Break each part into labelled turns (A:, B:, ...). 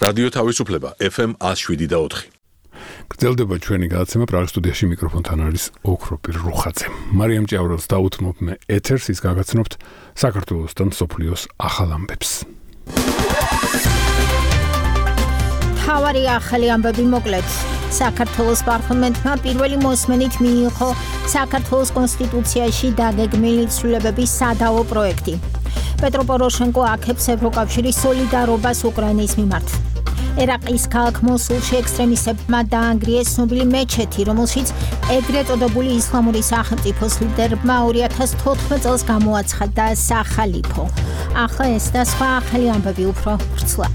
A: რადიო თავისუფლება FM 107.4.
B: გრძელდება ჩვენი გადაცემა პრაღის სტუდიაში მიკროფონთან არის ოქროპირ რუხაძე. მარიამ ჭიაურელს დაუთმობ მე ეთერს, ის გაგაცნობთ საქართველოსთან სოფლიოს ახალ ამბებს.
C: თავარი ახალი ამბები მოკლედ. საქართველოს პარლამენტმა პირველი მოსმენით მიიღო საქართველოს კონსტიტუციაში დაგეგმილი ცვლილებების სადავო პროექტი. პეტრო პოროშენკო აქებს ევროკავშირის სოლიდარობას უკრაინის მიმართ. ერაყის ქალაქ მოსულში ექსტრემისტებმა დაანგრიეს ცნობილი მეჩეთი, რომელშიც ეგრეთ წოდებული ისლამური სახელმწიფოს ლიდერმა 2014 წელს გამოაცხადა სახალიფო. ახლა ეს და სხვა ახალი ამბები უფრო ვრცლად.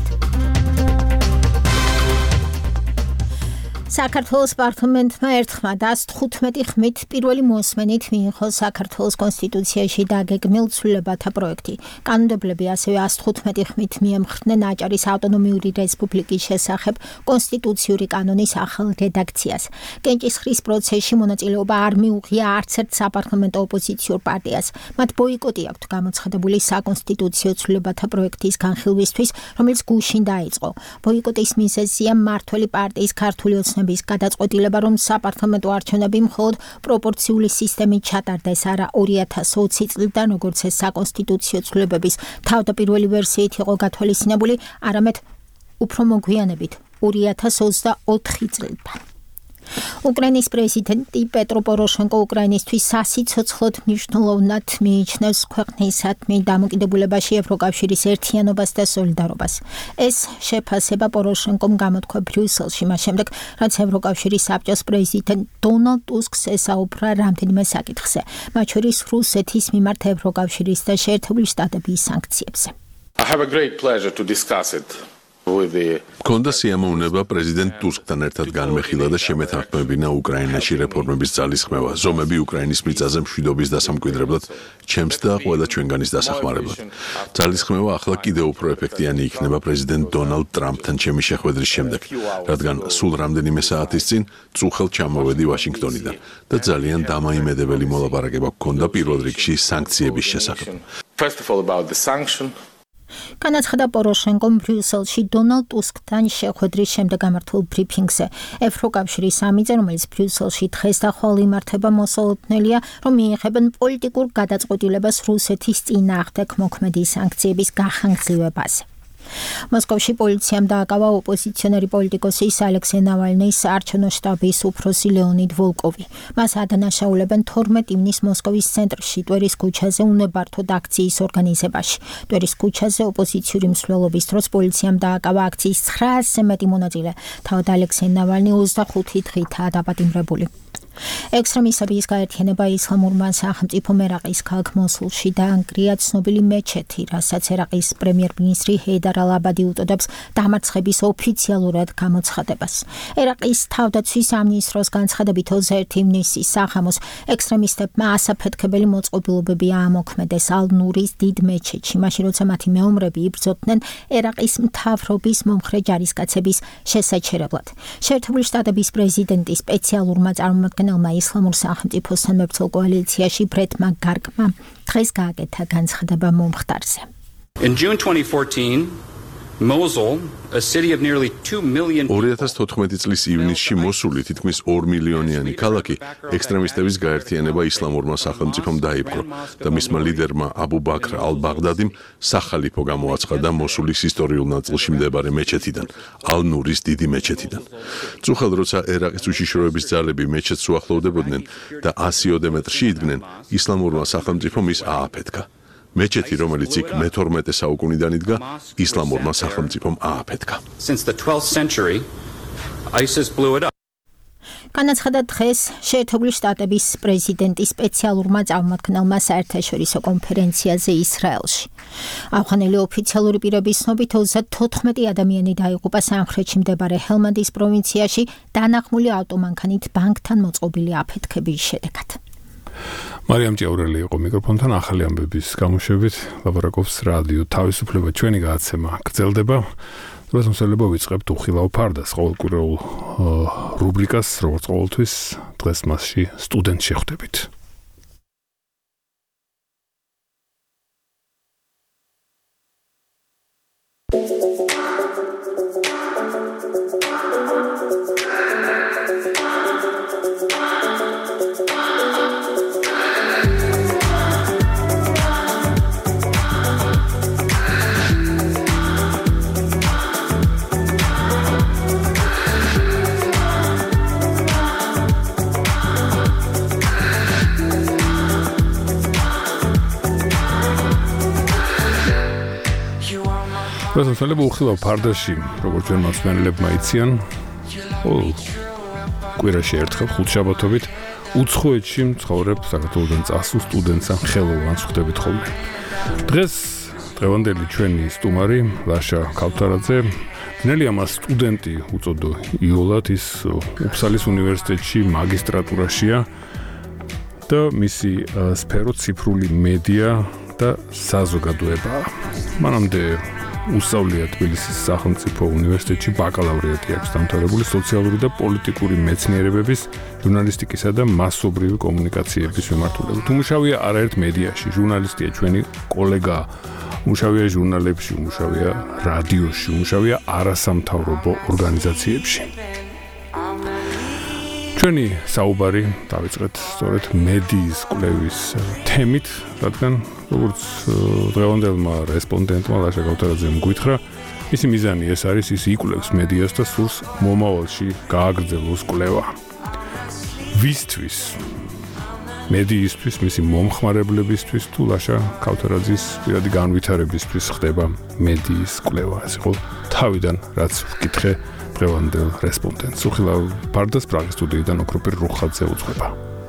C: საქართველოს პარლამენტმა ერთხმა და 115 ხმით პირველი მოსმენით მიიღო საქართველოს კონსტიტუციაში დაგეგმილ ცვლილებათა პროექტი. კანონმდებლები ასევე 115 ხმით მიემხრნენ აჭარის ავტონომიური რესპუბლიკის შესახებ კონსტიტუციური კანონის ახალ რედაქციას. კენჭისყრის პროცესში მონაწილეობა არ მიუღია არც ერთ საპარლამენტო ოპოზიციურ პარტიას. მათ ბოიკოტი აქვთ გამოცხადებული საკონსტიტუციო ცვლილებათა პროექტის განხილვისთვის, რომელიც გუშინ დაიწყო. ბოიკოტის მიზეზია მმართველი პარტიის ქართული ოცნების გადაწყვეტილება, რომ საპარლამენტო არჩევნები მხოლოდ პროპორციული სისტემით ჩატარდეს, არა 2020 წლიდან, როგორც ეს საკონსტიტუციო ცვლილებების თავდაპირველი ვერსიით იყო გათვალისწინებული, არამედ უფრო მოგვიანებით 2024 წლიდან. უკრაინის პრეზიდენტი პეტრო პოროშენკო უკრაინისთვის სასიცოცხლოდ მნიშვნელოვნად მიიჩნევს ქვეყნისადმი დამოკიდებულებაში ევროკავშირის ერთიანობას და სოლიდარობას. ეს შეფასება პოროშენკომ გამოთქვა ბრიუსელში, მას შემდეგ, რაც ევროკავშირის საბჭოს პრეზიდენტ დონალდ ტუსკს ესაუბრა რამდენიმე საკითხზე, მათ შორის რუსეთის მიმართ ევროკავშირის და შეერთებული შტატების სანქციებზე.
D: I have a great pleasure to discuss it.
A: Კონდა სიამოვნება პრეზიდენტ ტუსკთან ერთად განმეხილა და შემეთანხმებინა უკრაინაში რეფორმების ძალისხმევა, ზომები უკრაინის მიწაზე მშვიდობის დასამკვიდრებლად, ჩემს და ყველა ჩვენგანის დასახმარებლად. ძალისხმევა ახლა კიდევ უფრო ეფექტიანი იქნება პრეზიდენტ დონალდ ტრამპთან ჩემი შეხვედრის შემდეგ, რადგან სულ რამდენიმე საათის წინ წუხელ ჩამოვედი ვაშინგტონიდან და ძალიან დამაიმედებელი მოლაპარაკება გქონდა პირველ რიგში სანქციების შესახებ.
D: First of all about the sanction.
C: განაცხადა პოროშენკომ ბრიუსელში დონალდ ტუსკთან შეხვედრის შემდეგ გამართულ ბრიფინგზე. ევროკავშირის სამიტზე, რომელიც ბრიუსელში დღეს და ხვალ იმართება, მოსალოდნელია, რომ მიიღებენ პოლიტიკურ გადაწყვეტილებას რუსეთის წინააღმდეგ მოქმედი სანქციების გახანგრძლივებაზე. მოსკოვში პოლიციამ დააკავა ოპოზიციონერი პოლიტიკოსის ალექსეი ნავალნის საარჩევნო შტაბის უფროსი ლეონიდ ვოლკოვი. მას ადანაშაულებენ 12 ივნის მოსკოვის ცენტრში, ტვერის ქუჩაზე უნებართოდ აქციის ორგანიზებაში. ტვერის ქუჩაზე ოპოზიციური მსვლელობის დროს პოლიციამ დააკავა აქციის 900-ზე მეტი მონაწილე. თავად ალექსეი ნავალნი 25 დღითაა დაპატიმრებული. ექსტრემისტების გაერთიანება ისლამურმა სახელმწიფომ ერაყის ქალაქ მოსულში დაანგრია ცნობილი მეჩეთი, რასაც ერაყის პრემიერ-მინისტრი ჰეიდარ ალ-აბადი უწოდებს დამარცხების ოფიციალურად გამოცხადებას. ერაყის თავდაცვის სამინისტროს განცხადებით 21 ივნისის საღამოს ექსტრემისტებმა ასაფეთქებელი მოწყობილობები აამოქმედეს ალ-ნურის დიდ მეჩეთში, მაშინ როცა მათი მეომრები იბრძოდნენ ერაყის მთავრობის მომხრე ჯარისკაცების შესაჩერებლად. შეერთებული შტატების პრეზიდენტის სპეციალურმა წარმომადგენელმა ისლამურ სახელმწიფოსთან მებრძოლ კოალიციაში ბრეტმა გარგმა დღეს გააკეთა განცხადება მომხდარზე.
E: In June 2014, Mosul, a city of nearly 2 million
A: 2014 წლის ივნისში მოსული თითქმის 2 მილიონიანი ქალაქი ექსტრემისტების გაერთიანება ისლამურმა სახელმწიფომ დაიპყრო და მისმა ლიდერმა აბუ ბაქრ ალ-ბაღდადიმ სახალიფო გამოაცხადა მოსულის ისტორიულ ნაწილში მდებარე მეჩეთიდან, ალ-ნურის დიდი მეჩეთიდან. წუხელ როცა ერაყის უშიშროების ძალები მეჩეთს უახლოვდებოდნენ და 100-ოდე მეტრში იდგნენ, ისლამურმა სახელმწიფომ ის ააფეთქა. მეჩეთი, რომელიც იქ მე-12 საუკუნიდან იდგა, ისლამურმა სახელმწიფომ ააფეთქა.
E: Since the 12th century, ISIS blew it up.
C: განაცხადა დღეს შეერთებული შტატების პრეზიდენტის სპეციალურმა წარმომადგენელმა საერთაშორისო კონფერენციაზე ისრაელში. ავღანელი ოფიციალური პირების ცნობით 34 ადამიანი დაიღუპა სამხრეთში მდებარე ჰელმანდის პროვინციაში დანახმული ავტომანქანით ბანკთან მოწყობილი აფეთქების შედეგად.
B: მარიამ ჭიაურელი იყო მიკროფონთან ახალი ამბების გამოშვებით. ლაპარაკობს რადიო თავისუფლება, ჩვენი გადაცემა გრძელდება. დღეს მოსელება ვიწყებთ უხილავ ფარდას ყოველკვირეულ რუბრიკას, როგორც ყოველთვის დღეს მასში სტუდენტ შეხვდებით. პრეზენტალებ უხილავ ფარდაში, როგორც ჩვენ მასწავლებლებმა იციან, კვირაში ერთხელ ხუთშაბათობით უცხოეთში მცხოვრებ საქართველოდან წასულ სტუდენტს ან ხელოვანს ხვდებით ხოლმე. დღევანდელი ჩვენი სტუმარი ლაშა ქავთარაძე, ნელი ამას სტუდენტი უწოდო იოლად, ის უფსალის უნივერსიტეტში მაგისტრატურაშია და მისი სფერო ციფრული მედია და საზოგადოებაა. მანამდე უსწავლია თბილისის სახელმწიფო უნივერსიტეტში ბაკალავრიატი აქვს დამთავრებული სოციალური და პოლიტიკური მეცნიერებების, ჟურნალისტიკისა და მასობრივი კომუნიკაციების მიმართულებით. უმუშავია არაერთ მედიაში, ჟურნალისტია, ჩვენი კოლეგა, უმუშავია ჟურნალებში, უმუშავია რადიოში, უმუშავია არასამთავრობო ორგანიზაციებში. ჩვენი საუბარი დავიწყეთ სწორედ მედიის კვლევის თემით, რადგან როგორც დღევანდელმა რესპონდენტმა ლაშა ქავთარაძემ გითხრა, მისი მიზანი ეს არის, ის იკვლევს მედიას და სურს მომავალში გააგრძელოს კვლევა. ვისთვის? მედიისთვის, მისი მომხმარებლებისთვის თუ ლაშა ქავთარაძის პირადი განვითარებისთვის ხდება მედიის კვლევა. ეს იყო თავიდან რაც ვკითხე დღევანდელ რესპონდენტს. უხილავ ფარდას პრაღის სტუდიიდან ოქროპირ რუხაძე უძღვება.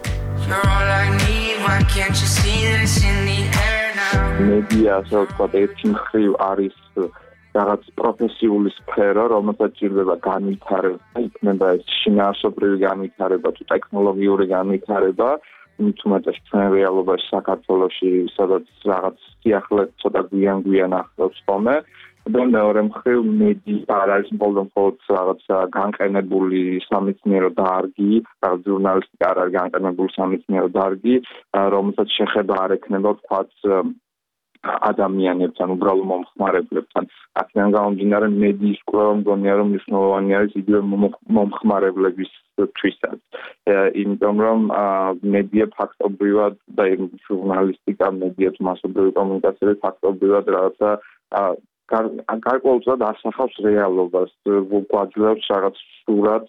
F: მედია, ასე ვთქვათ, ერთი მხრივ არის რაღაც პროფესიული სფერო, რომელსაც ჭირდება განვითარება, იქნება ეს შინაარსობრივი განვითარება თუ ტექნოლოგიური განვითარება, თუმცა ჩვენ რეალობაში საქართველოში სადაც რაღაც სიახლე ცოტა გვიან ახლავს ხოლმე. და მეორე მხრივ მედია არ არის მხოლოდ რაღაც განყენებული სამეცნიერო დარგი, რაღაც ჟურნალისტიკა არ არის განყენებული სამეცნიერო დარგი, რომელსაც შეხება არ ექნება თქვათ ადამიანებთან, უბრალო მომხმარებლებთან. აქედან გამომდინარე მედიის კვლევა მგონია რომ მნიშვნელოვანი არის იგივე მომხმარებლებისთვისაც. იმიტომ რომ მედია ფაქტობრივად და ჟურნალისტიკა, მედია თუ მასობრივი კომუნიკაცია ფაქტობრივად რაღაცა გარკვეულწილად ასახავს რეალობას, გვაძლევს რაღაც სურათს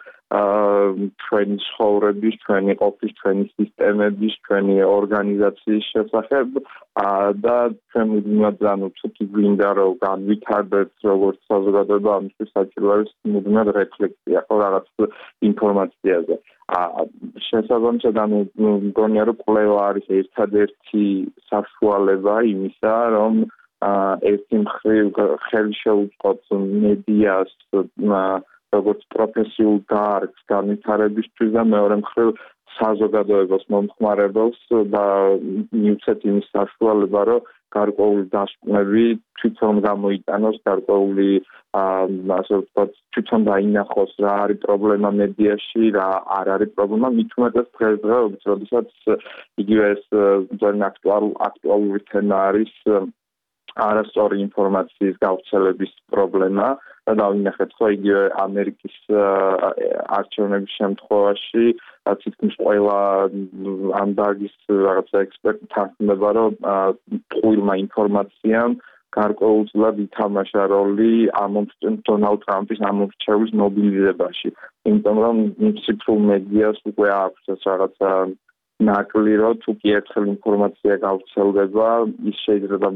F: ჩვენი ცხოვრების, ჩვენი ყოფის, ჩვენი სისტემების, ჩვენი ორგანიზაციის შესახებ და ჩვენ მუდმივად თუ გვინდა რომ განვითარდეთ როგორც საზოგადოება, ამისთვის საჭირო არის მუდმივად რეფლექსია ხო რაღაც ინფორმაციაზე. შესაბამისად, მგონია რომ კვლევა არის ერთადერთი საშუალება იმისა, რომ ერთი მხრივ ხელი შეუწყოთ მედიას როგორც პროფესიულ დარგს განვითარებისთვის და მეორე მხრივ საზოგადოებას მომხმარებელს და მივცეთ იმის საშუალება, რომ გარკვეული დასკვნები თვითონ გამოიტანოს, გარკვეული ასე ვთქვათ, თვითონ დაინახოს რა არის პრობლემა მედიაში, რა არ არის პრობლემა, მით უმეტეს დღესდღეობით, როდესაც იგივე ეს ძალიან აქტუალური თემა არის არასწორი ინფორმაციის გავრცელების პრობლემა და დავინახეთ ხო იგივე ამერიკის არჩევნების შემთხვევაში თითქმის ყველა ამ დარგის რაღაცა ექსპერტი თანხმდება, რომ ტყუილმა ინფორმაციამ გარკვეულწილად ითამაშა როლი დონალდ ტრამპის ამომრჩევლის მობილიზებაში. იმიტომ რომ ციფრულ მედიას უკვე აქვს ეს რაღაცა ნაკლი, რომ თუ კი ერთხელ ინფორმაცია გავრცელდება, ის შეიძლება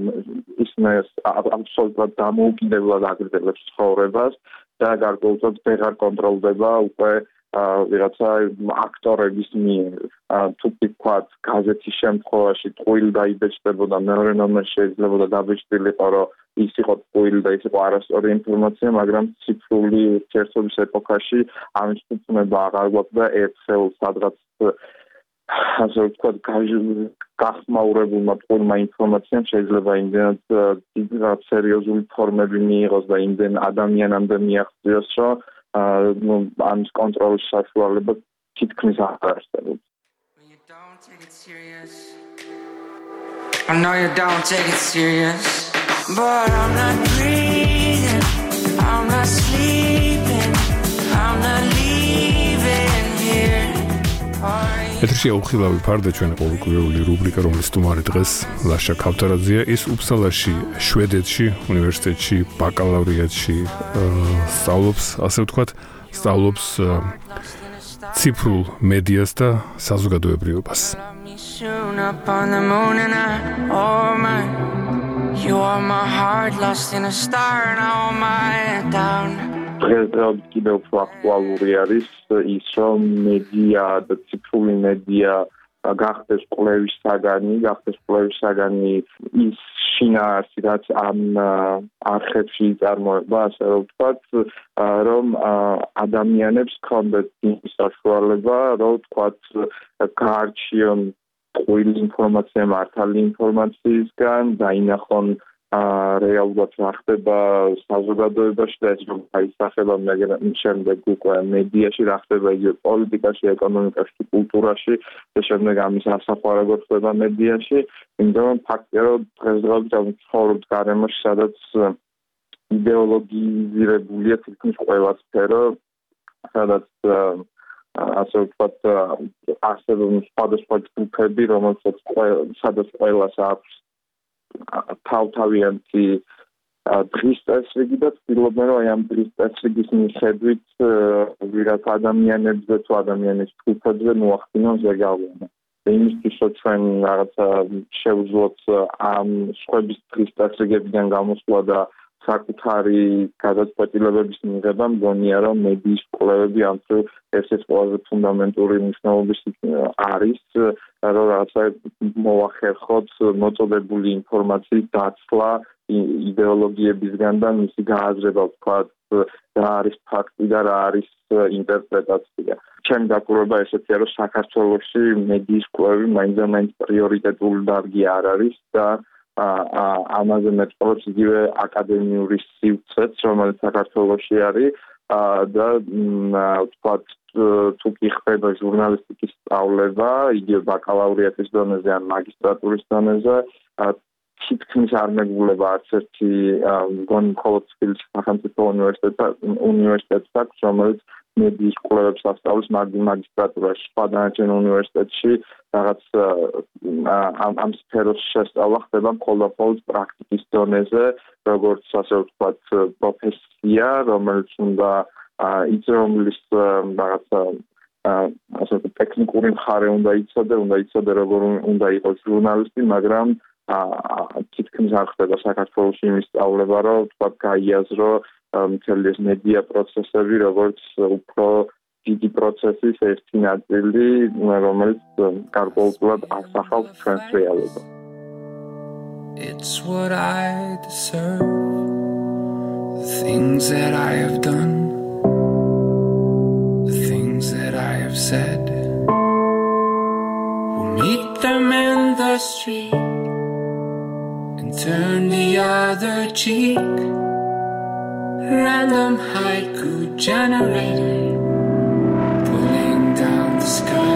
F: აბსოლუტურად დამოუკიდებლად აგრძელებს ცხოვრებას და გარკვეულწილად ვეღარ კონტროლდება უკვე ვიღაცა აქტორების მიერ. თუ კი ვთქვათ, გაზეთის შემთხვევაში ტყუილი დაიბეჭდებოდა, მეორე ნომერში შეიძლებოდა დაბეჭდილიყო, რომ ის იყო ტყუილი და ის იყო არასწორი ინფორმაცია, მაგრამ ციფრული ურთიერთობის ეპოქაში ამის ფუნქციონება აღარ გვაქვს და ერთხელ სადღაც ასე ვთქვათ, გახმაურებულმა ტყუილმა ინფორმაციამ შეიძლება იმდენად დიდი სერიოზული ფორმები მიიღოს და იმდენ ადამიანამდე მიაღწიოს, რომ ამის კონტროლის საშუალება თითქმის არ არსებობს. I know you don't take it serious, but I'm not breathing, I'm not sleeping, I'm not leaving here. ეთერში უხილავი ფარდა ჩვენი ყოველკვირეული რუბრიკა, რომლის სტუმარი დღეს ლაშა ქავთარაძეა. ის უფსალაში, შვედეთში, უნივერსიტეტში, ბაკალავრიატში სწავლობს, ასე ვთქვათ, სწავლობს ციფრულ მედიას და საზოგადოებრიობას.
G: You are my heart lost in a star, now am I down.
F: დღესდღეობით კიდევ უფრო აქტუალური არის ის, რომ მედია და ციფრული მედია გახდეს კვლევის საგანი ის შინაარსი, რაც ამ არხებში იწარმოება, ასე რომ ვთქვათ, რომ ადამიანებს ჰქონდეთ ის საშუალება, რომ ვთქვათ, გაარჩიონ ყოველი ინფორმაცია მართალი ინფორმაციისგან, დაინახონ რეალურად რა ხდება საზოგადოებაში და ეს რომ აისახება შემდეგ უკვე მედიაში რა ხდება იგივე პოლიტიკაში, ეკონომიკაში, კულტურაში და შემდეგ ამის ასახვა როგორ ხდება მედიაში, იმიტომ ფაქტია რომ დღესდღეობით ცხოვრობთ გარემოში, სადაც იდეოლოგიზირებულია თითქმის ყველა სფერო, სადაც ასე ვთქვათ არსებობს სხვადასხვა ჯგუფები, სადაც ყველას აქვს თავთავიანთი დღის წესრიგი და ცდილობენ რომ აი ამ დღის წესრიგის მიხედვით ვიღაც ადამიანებზე თუ ადამიანის ჯგუფებზე მოახდინონ ზეგავლენა. იმისთვის რომ ჩვენ რაღაცა შევძლოთ ამ სხვების დღის წესრიგებიდან გამოსვლა და საკუთარი გადაწყვეტილებების მიღება, მგონია რომ მედიის კვლევები ამ თუ ერთ-ერთი ყველაზე ფუნდამენტური მნიშვნელობის არის, რომ რაღაცა მოახერხოთ მოწოდებული ინფორმაციის დაცლა იდეოლოგიებისგან და მისი გააზრება, ვთქვათ, რა არის ფაქტი და რა არის ინტერპრეტაცია. ჩემი დაკვირვება ესეთია, რომ საქართველოში მედიის კვლევები მაინც პრიორიტეტული დარგი არ არის და ამაზე მეტყველებს იგივე აკადემიური სივრცეც, რომელიც საქართველოში არის და ვთქვათ, თუ კი ხდება ჟურნალისტიკის სწავლება, იგივე ბაკალავრიატის დონეზე ან მაგისტრატურის დონეზე, თითქმის არ მეგულება არც ერთი მგონი მხოლოდ თბილისის სახელმწიფო უნივერსიტეტს აქვს, რომელიც მედიის კვლევებს ასწავლის მაგისტრატურაში. სხვა დანარჩენ უნივერსიტეტში რაღაც ამ სფეროს შესწავლა ხდება მხოლოდ პრაქტიკის დონეზე, როგორც ასე ვთქვათ პროფესია, რომელიც უნდა romlis რაღაცა ასე ტექნიკური მხარე უნდა იცოდე როგორ უნდა იყოს ჟურნალისტი, მაგრამ თითქმის არ ხდება საქართველოში იმის სწავლება, რომ თქვა გაიაზრო მთელი ეს მედია პროცესები, როგორც უფრო დიდი პროცესის ერთი ნაწილი, რომელიც გარკვეულწილად ასახავს ჩვენს რეალობას.
G: It's what I deserve, the things that I have done, the things that I have said. We'll meet them in the street and turn the other cheek. Random haiku generator pulling down the sky.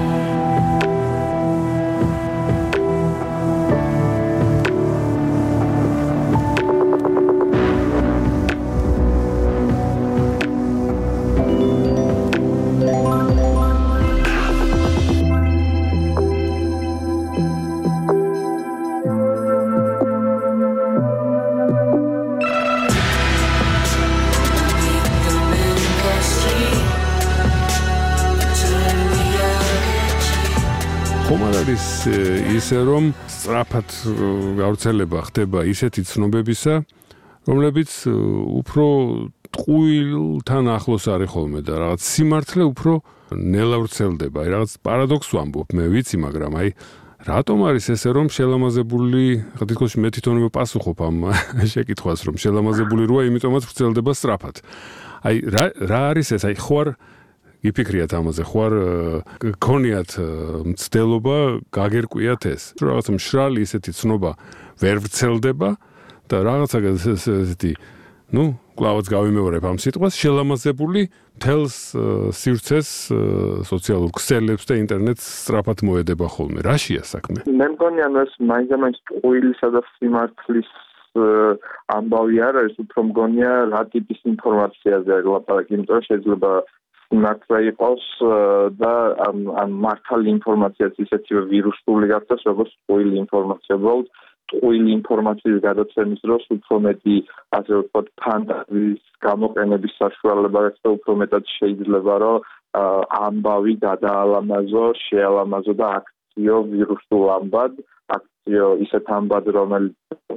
B: ისე რომ სწრაფად გავრცელება ხდება ისეთი ცნობებისა, რომლებიც უფრო ტყუილთან ახლოს არის ხოლმე და რაღაც სიმართლე უფრო ნელა ვრცელდება. აი რაღაც პარადოქსს ვამბობ, მე ვიცი, მაგრამ აი რატომ არის ესე რომ შელამაზებული, ხა თითქოს მე თვითონვე პასუხობ ამ შეკითხვას, რომ შელამაზებული როა, იმიტომაც ვრცელდება სწრაფად. აი რა არის ეს? აი ხوار იფიქრიათ ამაზე, ხوار გქონიათ მცდელობა გაგერკვიათ ეს. რაღაც მშრალი ისეთი ცნობა ვერ ვრცელდება და რაღაცა ესეთი, კლავაც გავიმეორებ ამ სიტყვას, შელამაზებული მთელს სივრცეს, სოციალურ ქსელებს და ინტერნეტს სწრაფად მოედება ხოლმე. რაშია საქმე?
F: მე მგონი ეს მაინც ტყუილისა და სიმართლის ამბავი არ არის, უფრო მგონია რა ტიპის ინფორმაციაზე ლაპარაკი, იმიტომ რომ შეიძლება მართლა იყოს და ამ მართალი ინფორმაციაც ისეთივე ვირუსული გახდეს, როგორც ტყუილი ინფორმაცია. უბრალოდ ტყუილი ინფორმაციის გადაცემის დროს უფრო მეტი, ასე ვთქვათ, ფანტაზიის გამოყენების საშუალება აქვს და უფრო მეტად შეიძლება, რომ ამბავი გადაალამაზო, შეალამაზო და აქციო ვირუსულ ამბად, აქციო ისეთ ამბად, რომელიც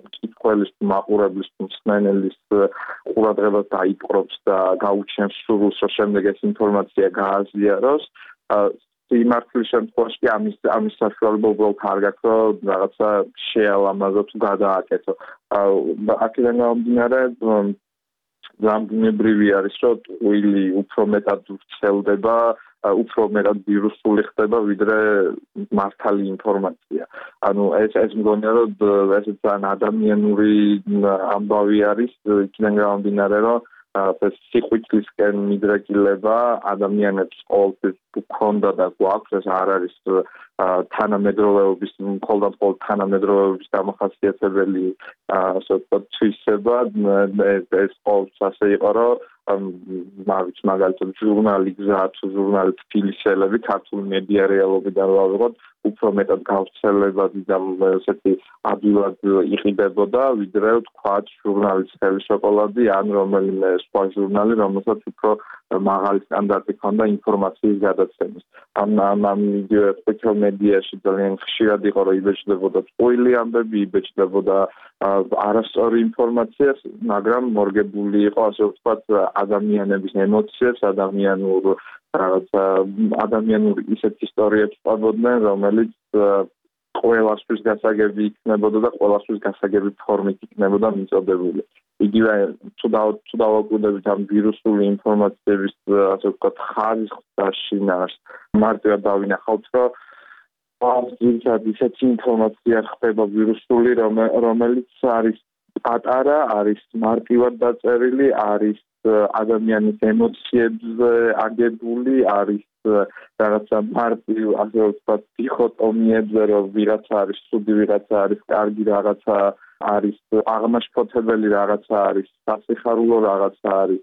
F: მსმენელის მაყურებლის მსმენელის ყურადღებას დაიპყრობს და გაუჩენს სურვილს, რომ შემდეგ ეს ინფორმაცია გააზიაროს. სიმართლის შემთხვევაში ამის საშუალება უბრალოდ არ გაქვს, რომ რაღაცა შეალამაზო თუ გადააკეთო. აქედან გამომდინარე ძალიან ბუნებრივი არის, რომ ტყუილი უფრო მეტად ვრცელდება, უფრო მეტად ვირუსული ხდება, ვიდრე მართალი ინფორმაცია. ანუ ეს მგონია, რომ ეს ძალიან ადამიანური ამბავი არის, იქიდან გამომდინარე, რომ ეს სიყვირულისკენ მიდრეკილება ადამიანებს ყოველთვის გქონდა და გვაქვს, ეს არ არის თანამედროვეობის მხოლოდ თანამედროვეობის დამახასიათებელი ასე ვთქვათ თვისება. ეს ყოველთვის ასე იყო, რომ მაგალითად ჟურნალი გზა თუ ჟურნალი თბილისელები ქართული მედია რეალობიდან ვავიღოთ უფრო მეტად გავრცელებადი და ესეთი ადვილად იყიდებოდა, ვიდრე ვთქვათ ჟურნალის ხელი შოკოლადი ან რომელიმე სხვა ჟურნალი, რომელსაც უფრო მაღალი სტანდარტი ჰქონდა ინფორმაციის გადაცემის. ამ იგივე სოციალურ მედიაში ძალიან ხშირად იყო, რომ იბეჭდებოდა ტყუილი ამბები, იბეჭდებოდა არასწორი ინფორმაცია, მაგრამ მორგებული იყო, ასე ვთქვათ, ადამიანების ემოციებს, ადამიანურ ისეთ ისტორიებს ყვებოდნენ, რომელიც ყველასთვის გასაგები იქნებოდა და ყველასთვის გასაგები ფორმით იქნებოდა მიწოდებული. იგივე თუ დავაკვირდებით ამ ვირუსული ინფორმაციების, ასე ვთქვათ, ხარისხს და შინაარს, მარტივად დავინახავთ, რომ ძირითადად ისეთი ინფორმაცია ხდება ვირუსული, რომელიც არის პატარა, არის მარტივად დაწერილი, არის ადამიანის ემოციებზე აგებული, არის რაღაცა მარტივ, ასე ვთქვათ, დიქოტომიებზე, რომ ვიღაცა არის ცუდი, ვიღაცა არის კარგი, რაღაცა არის აღმაშფოთებელი, რაღაცა არის სასიხარულო, რაღაცა არის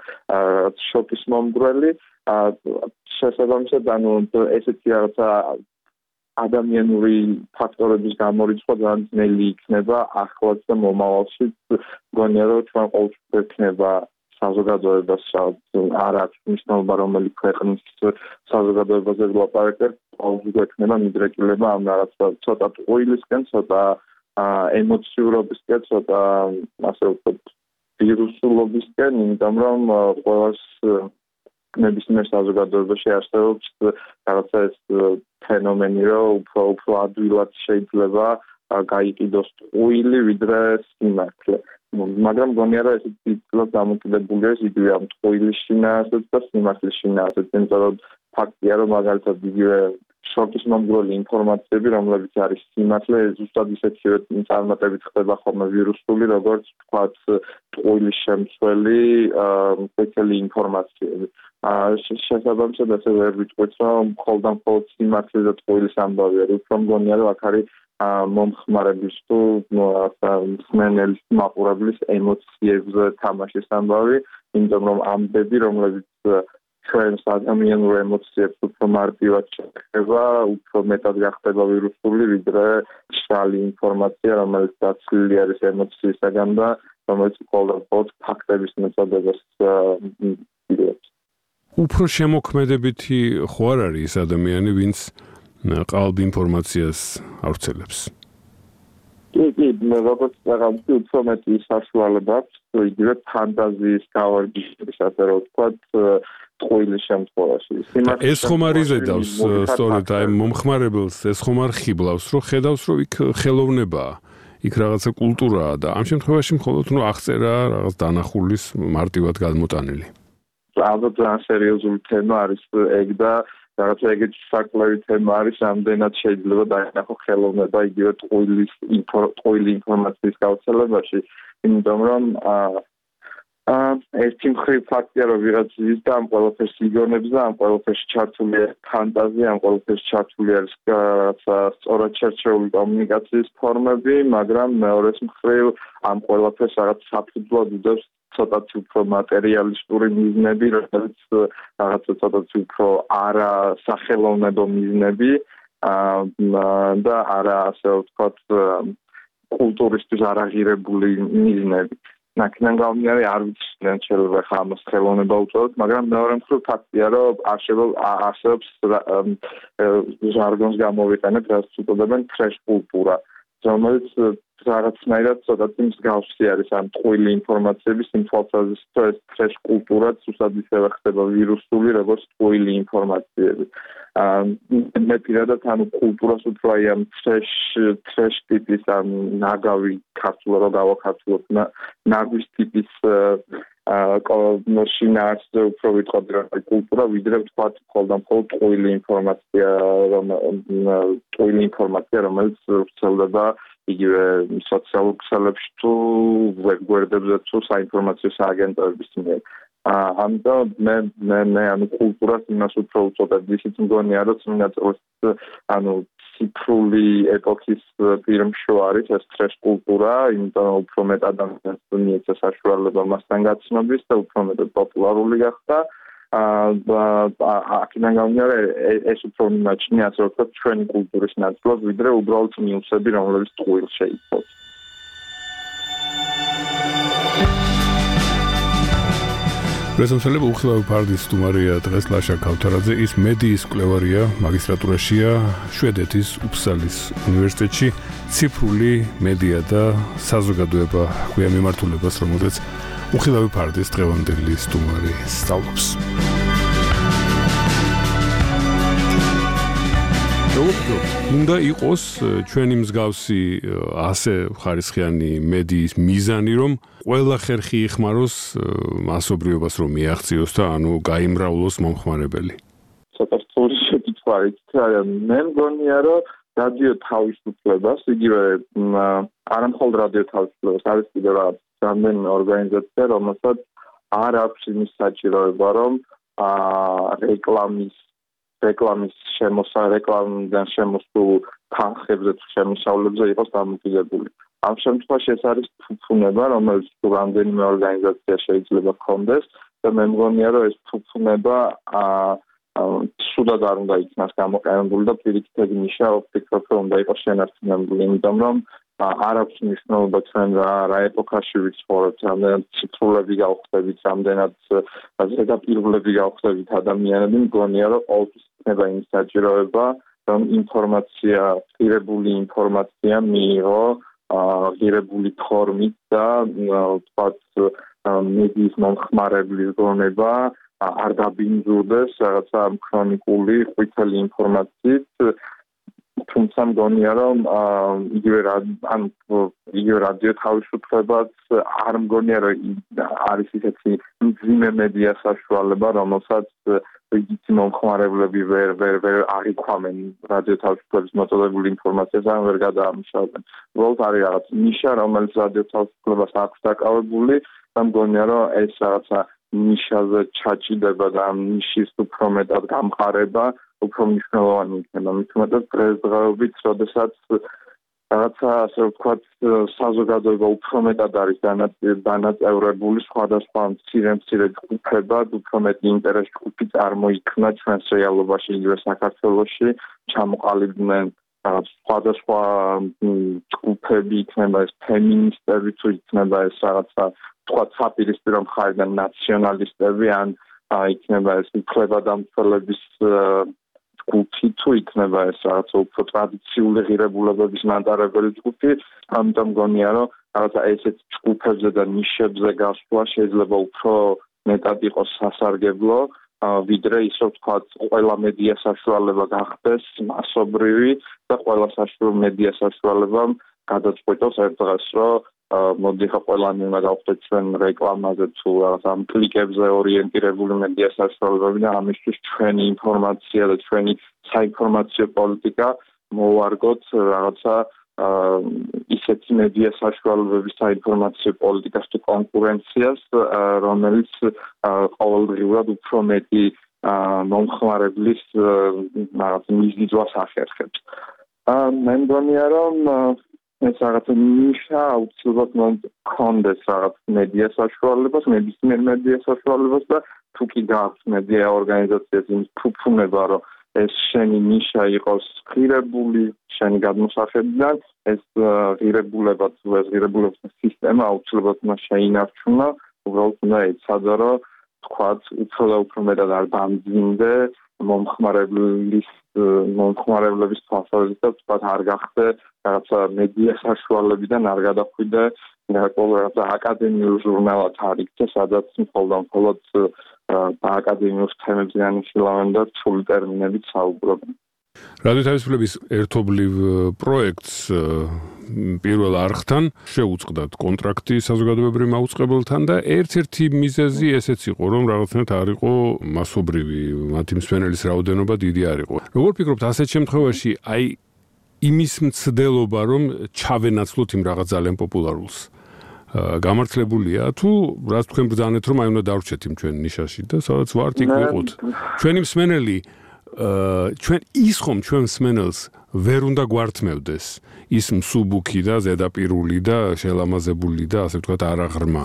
F: შოკის მომგვრელი. შესაბამისად, ესეთი რაღაცა ადამიანური ფაქტორების გამორიცხვა ძალიან ძნელი იქნება ახლაც და მომავალში. მგონია, რომ ჩვენ ყოველთვის ექნება საზოგადოებას არ აქვს მნიშვნელობა, რომელი ქვეყნის საზოგადოებაზე ვლაპარაკებთ, ყოველთვის ექნება მიდრეკილება ამ რაღაცა ცოტა ტყუილისკენ, ცოტა ემოციურობისკენ, ცოტა ასე ვთქვათ ვირუსულობისკენ, იმიტომ რომ ყველას ნებისმიერ საზოგადოებაში არსებობს რაღაცა ეს ფენომენი, რომ უფრო ადვილად შეიძლება გაიყიდოს ტყუილი, ვიდრე სიმართლე. მაგრამ მგონია, რომ ესეთი თითქოს დამოკიდებულია იგივე ამ ტყუილის შინაარსზე და სიმართლის შინაარსზე, იმიტომ რომ ფაქტია, რომ მაგალითად იგივე შორტის მომგვრელი ინფორმაციები, რომლებიც არის სიმართლე, ზუსტად ისეთივე წარმატებით ხდება ხოლმე ვირუსული, როგორც ვთქვათ, ტყუილის შემცველი სპეციალური ინფორმაციები. შესაბამისად, ასე ვერ ვიტყვით, რომ მხოლოდ სიმართლე და ტყუილის ამბავი არის, უფრო მგონია, რომ აქ არის მომხმარებლის თუ მსმენელის მაყურებლის ემოციებზე თამაშის ამბავი, იმიტომ რომ ამბები, რომლებიც ჩვენს ადამიანურ ემოციებს უფრო მარტივად შეეხება, უფრო მეტად გახდება ვირუსული, ვიდრე მშრალი ინფორმაცია, რომელიც დაცლილი არის ემოციისაგან და რომელიც მხოლოდ ფაქტების მიწოდებას იძლევა.
B: უფრო შემოქმედებითი ხო არ არის ეს ადამიანი, ვინც ყალბ ინფორმაციას ავრცელებს?
F: კი, როგორც რაღაცა უფრო მეტი საშუალება აქვს, იგივე ფანტაზიის გავარჯიშების, ასე რომ ვთქვათ, ტყუილის შემთხვევაში.
B: ეს ხომ არ იზედავს სწორედ აი მომხმარებელს, ეს ხომ არ ხიბლავს, რომ ხედავს, რომ იქ ხელოვნებაა, იქ რაღაცა კულტურაა და ამ შემთხვევაში მხოლოდ აღწერა რაღაც დანახულის მარტივად გადმოტანილი.
F: ალბათ ძალიან სერიოზული თემა არის ეგ და რაღაცა ეგეთი საკლავი თემა არის, ამდენად შეიძლება დაინახო ხელოვნება იგივე ტყუილი ინფორმაციის გავრცელებაში, იმიტომ რომ ერთი მხრივ ფაქტია, რომ ვიღაც ზის და ამ ყველაფერს იგონებს და ამ ყველაფერში ჩართული ფანტაზია, ამ ყველაფერში ჩართული არის რაღაცა სწორად შერჩეული კომუნიკაციის ფორმები, მაგრამ მეორეს მხრივ ამ ყველაფერს რაღაც საფუძვლად უდევს ცოტათ უფრო მატერიალისტური მიზნები, რომელიც რაღაცა ცოტათ უფრო არა სახელოვნებო მიზნები და არა ასე ვთქვათ კულტურისტის არაღირებული მიზნები. Naknan გამომდინარე არ ვიცი შეიძლება ხა ამას ხელოვნება უწოდოთ, მაგრამ მეორე მხრივ ფაქტია, რომ არსებობს ჟარგონს გამოვიყენებ, რაც უწოდებენ ტრეშ კულტურა. რომელიც რაღაცნაირად ცოტათი მსგავსი არის ამ ტყუილი ინფორმაციების იმ თვალსაზრისით, ეს ტრეშ კულტურაც უბრალოდ ისევე ხდება ვირუსული, როგორც ტყუილი ინფორმაციები. მე პირადად ამ კულტურას უფრო აი ამ ტრეშ ტიპის ამ ნაგავი ქართულად რო გავაკეთოთ ნაგვის ტიპის შინაარსზე უფრო ვიტყოდი რა კულტურა ვიდრე ვთქვათ მხოლოდ ტყუილი ინფორმაცია რომელიც ვრცელდება იგივე სოციალურ ქსელებში თუ ვებგვერდებზე თუ საინფორმაციო სააგენტოების მიერ. ამიტომ მე ანუ კულტურას იმას უფრო უწოდებდი, ისიც მგონია, რომ წინა წელს ანუ ციფრული ეპოქის პირმშო არის ეს ტრეშ კულტურა, იმიტომ უფრო მეტ ადამიანს მიეცა საშუალება მასთან გაცნობის და უფრო მეტ პოპულარული გახდა. აქედან გამომდინარე ეს უფრო მიმაჩნია ასე ვთქვათ ჩვენი კულტურის ნაწილად, ვიდრე უბრალოდ ნიუსები, რომლებიც ტყუილს შეიცვალა.
B: პრესამშობლები უხილავი ფარდის სტუმარია დღეს ლაშა ქავთარაძე, ის მედიის კვლევარია, მაგისტრატურაშია შვედეთის უფსალის უნივერსიტეტში, ციფრული მედია და საზოგადოება ქვია მიმართულებას, რომელზეც უხილავი ფარდის დღევანდელი სტუმარი სწავლობს. უნდა იყოს ჩვენი მსგავსი ასე ხარისხიანი მედიის მიზანი, რომ ყველა ხერხი იხმაროს მასობრიობას, რომ მიაღწიოს და ანუ გაიმრავლოს მომხმარებელი.
F: ცოტა სწორი შეკითხვა იქით, მე მგონია, რომ რადიო თავისუფლებას, იგივე არა მხოლოდ რადიო თავისუფლებას, არის კიდევ რამდენიმე ორგანიზაცია, რომელსაც არ აქვს იმის საჭიროება, რომ რეკლამიდან შემოსულ თანხებზე თუ შემოსავლებზე იყოს დამოკიდებული. ამ შემთხვევაში ეს არის ფუფუნება, რომელიც რამდენიმე ორგანიზაცია შეიძლება ჰქონდეს და მე მგონია, რომ ეს ფუფუნება სულად არ უნდა იქნას გამოყენებული და პირიქით ეგ ნიშა ვფიქრობ, რომ უნდა იყოს შენარჩუნებული, იმიტომ რომ არ აქვს მნიშვნელობა ჩვენ რა ეპოქაში ვიცხოვრობთ, რამდენად ციფრულები გავხდებით, რამდენად ზედაპირულები გავხდებით ადამიანები, მგონია, რომ ყოველთვის იქნება იმის საჭიროება, რომ ინფორმაცია, ღირებული ინფორმაცია მიიღო ღირებული ფორმით და ვთქვათ მედიის მომხმარებლის გონება არ დაბინძურდეს რაღაცა ქრონიკული ყვითელი ინფორმაციით, თუმცა მგონია, რომ იგივე რადიო თავისუფლებაც არ მგონია, რომ არის ისეთი მძიმე მედია საშუალება, რომელსაც იგივე მომხმარებლები ვერ აღიქვამენ რადიო თავისუფლების მოწოდებული ინფორმაციას, ან ვერ გადაამუშავებენ. უბრალოდ არის რაღაც ნიშა, რომელიც რადიო თავისუფლებას აქვს დაკავებული და მგონია, რომ ეს რაღაცა ნიშაზე ჩაჭიდება და ამ ნიშის უფრო მეტად გამყარება უფრო მნიშვნელოვანი იქნება. მით უმეტეს დღესდღეობით, როდესაც რაღაცა ასე ვთქვათ, საზოგადოება უფრო მეტად არის დანაწევრებული სხვადასხვა მცირე ჯგუფებად, უფრო მეტი ინტერეს ჯგუფი წარმოიქმნა ჩვენს რეალობაში, იგივე საქართველოში, ჩამოყალიბდნენ სხვადასხვა ჯგუფები, იქნება ეს ფემინისტები, თუ იქნება ეს რაღაცა ვთქვათ საპირისპირო მხარიდან ნაციონალისტები, ან იქნება ეს უფლებადამცველების ჯგუფი, თუ იქნება ეს რაღაცა უფრო ტრადიციული ღირებულებების მატარებელი ჯგუფი, ამიტომ მგონია, რომ რაღაცა ესეთ ჯგუფებზე და ნიშებზე გასვლა შეიძლება უფრო მეტად იყოს სასარგებლო, ვიდრე ისე ვთქვათ, ყველა მედია საშუალება გახდეს მასობრივი და ყველა მედია საშუალებამ გადაწყვეტოს ერთ დღეს, რომ მოდი ხა ყველანი უნდა გავხდეთ ჩვენ რეკლამაზე თუ რაღაც ამ კლიკებზე ორიენტირებული მედია საშუალებები და ამისთვის ჩვენი ინფორმაცია და ჩვენი საინფორმაციო პოლიტიკა მოვარგოთ რაღაცა ისეთი მედია საშუალებების საინფორმაციო პოლიტიკას თუ კონკურენციას, რომელიც ყოველდღიურად უფრო მეტი მომხმარებლის რაღაც მიზიდვას ახერხებს. მე მგონია, რომ ეს რაღაცა ნიშა აუცილებლად კონდეს რაღაც მედია საშუალებას, ნებისმიერ მედია საშუალებას და თუ კი გააქვს მედია ორგანიზაციას იმის ფუფუნება, რომ ეს შენი ნიშა იყოს ღირებული, შენი გადმოსახედიდან, ეს ღირებულება თუ ეს ღირებულების სისტემა აუცილებლად უნდა შეინარჩუნა, უბრალოდ უნდა ეცადა, რომ თქვათ, უფრო და უფრო მეტად არ დამძიმდე მომხმარებლის მომხმარებლების თვალსაზრისით თქვა არ გახდე რაღაცა მედია საშუალებიდან არ გადახვიდე რაღაცა აკადემიურ ჟურნალად არ იქცე, სადაც მხოლოდ აკადემიურ თემებზე განიხილავენ და ცული ტერმინებით საუბრობენ.
B: რადიო თავისუფლების ერთობლივ პროექტს პირველ არხთან შეუწყდათ კონტრაქტი საზოგადოებრივ მაუწყებელთან და ერთ-ერთი მიზეზი ესეც იყო, რომ რაღაცნაირად არ იყო მასობრივი, მათი მსმენელის რაოდენობა დიდი არ იყო. როგორ ფიქრობთ, ასეთ შემთხვევაში აი იმის მცდელობა, რომ ჩავენაცვლოთ იმ რაღაც ძალიან პოპულარულს გამართლებულია თუ რაც თქვენ ბრძანეთ, რომ აი უნდა დავრჩეთ იმ ჩვენ ნიშაში და სადაც ვართ იქ ვიყოთ. ჩვენი მსმენელი ჩვენ ის ხომ ჩვენ მსმენელს ვერ უნდა გვართმევდეს ის მსუბუქი და ზედაპირული და შელამაზებული და ასე ვთქვათ არაღრმა.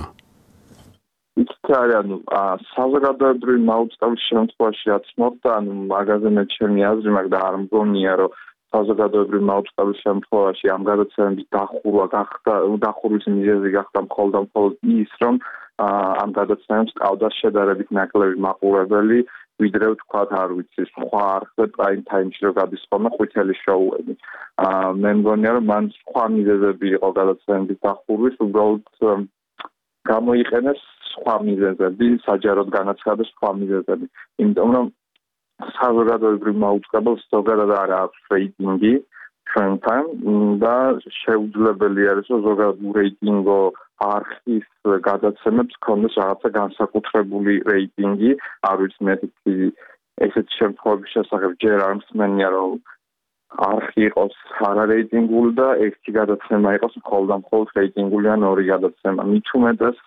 F: იცით ანუ საზოგადოებრივი მაუწყებლის შემთხვევაში რაც მოხდა, ანუ მაგაზე მე ჩემი აზრი მაქვს და არ მგონია რომ საზოგადოებრივი მაუწყებლის შემთხვევაში ამ გადაცემების დახურვის მიზეზი გახდა მხოლოდ ის, რომ ამ გადაცემებს ყავდა შედარებით ნაკლები მაყურებელი, ვიდრე ვთქვათ, არ ვიცი, სხვა არხზე პრაიმ თაიმში რო გადის ხოლმე ყვითელი შოუები. მე მგონია, რომ მან სხვა მიზეზები იყო გადაცემების დახურვის, უბრალოდ გამოიყენეს სხვა მიზეზები, საჯაროდ განაცხადეს სხვა მიზეზები. იმიტომ რომ საზოგადოებრივ მაუწყებელს ზოგადად არ აქვს რეიტინგი ჩვენთან და შეუძლებელი არის რომ ზოგადად ურეიტინგო არხის გადაცემებს ქონდეს რაღაცა განსაკუთრებული რეიტინგი. არ ვიცი მეთქი ესეთ შემთხვევების შესახებ ჯერ არ მსმენია რომ არხი იყოს არარეიტინგული და ერთი გადაცემა იყოს მხოლოდ რეიტინგული ან ორი გადაცემა. მით უმეტეს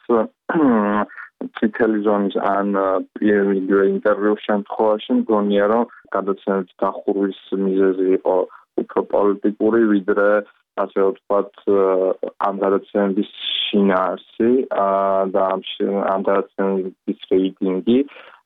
F: წითელი ზონის ან ვიდეო ინტერვიუს შემთხვევაში მგონია რომ გადაცემების დახურვის მიზეზი იყო უფრო პოლიტიკური, ვიდრე ასე ვთქვათ ამ გადაცემების შინაარსი და ამ გადაცემების რეიტინგი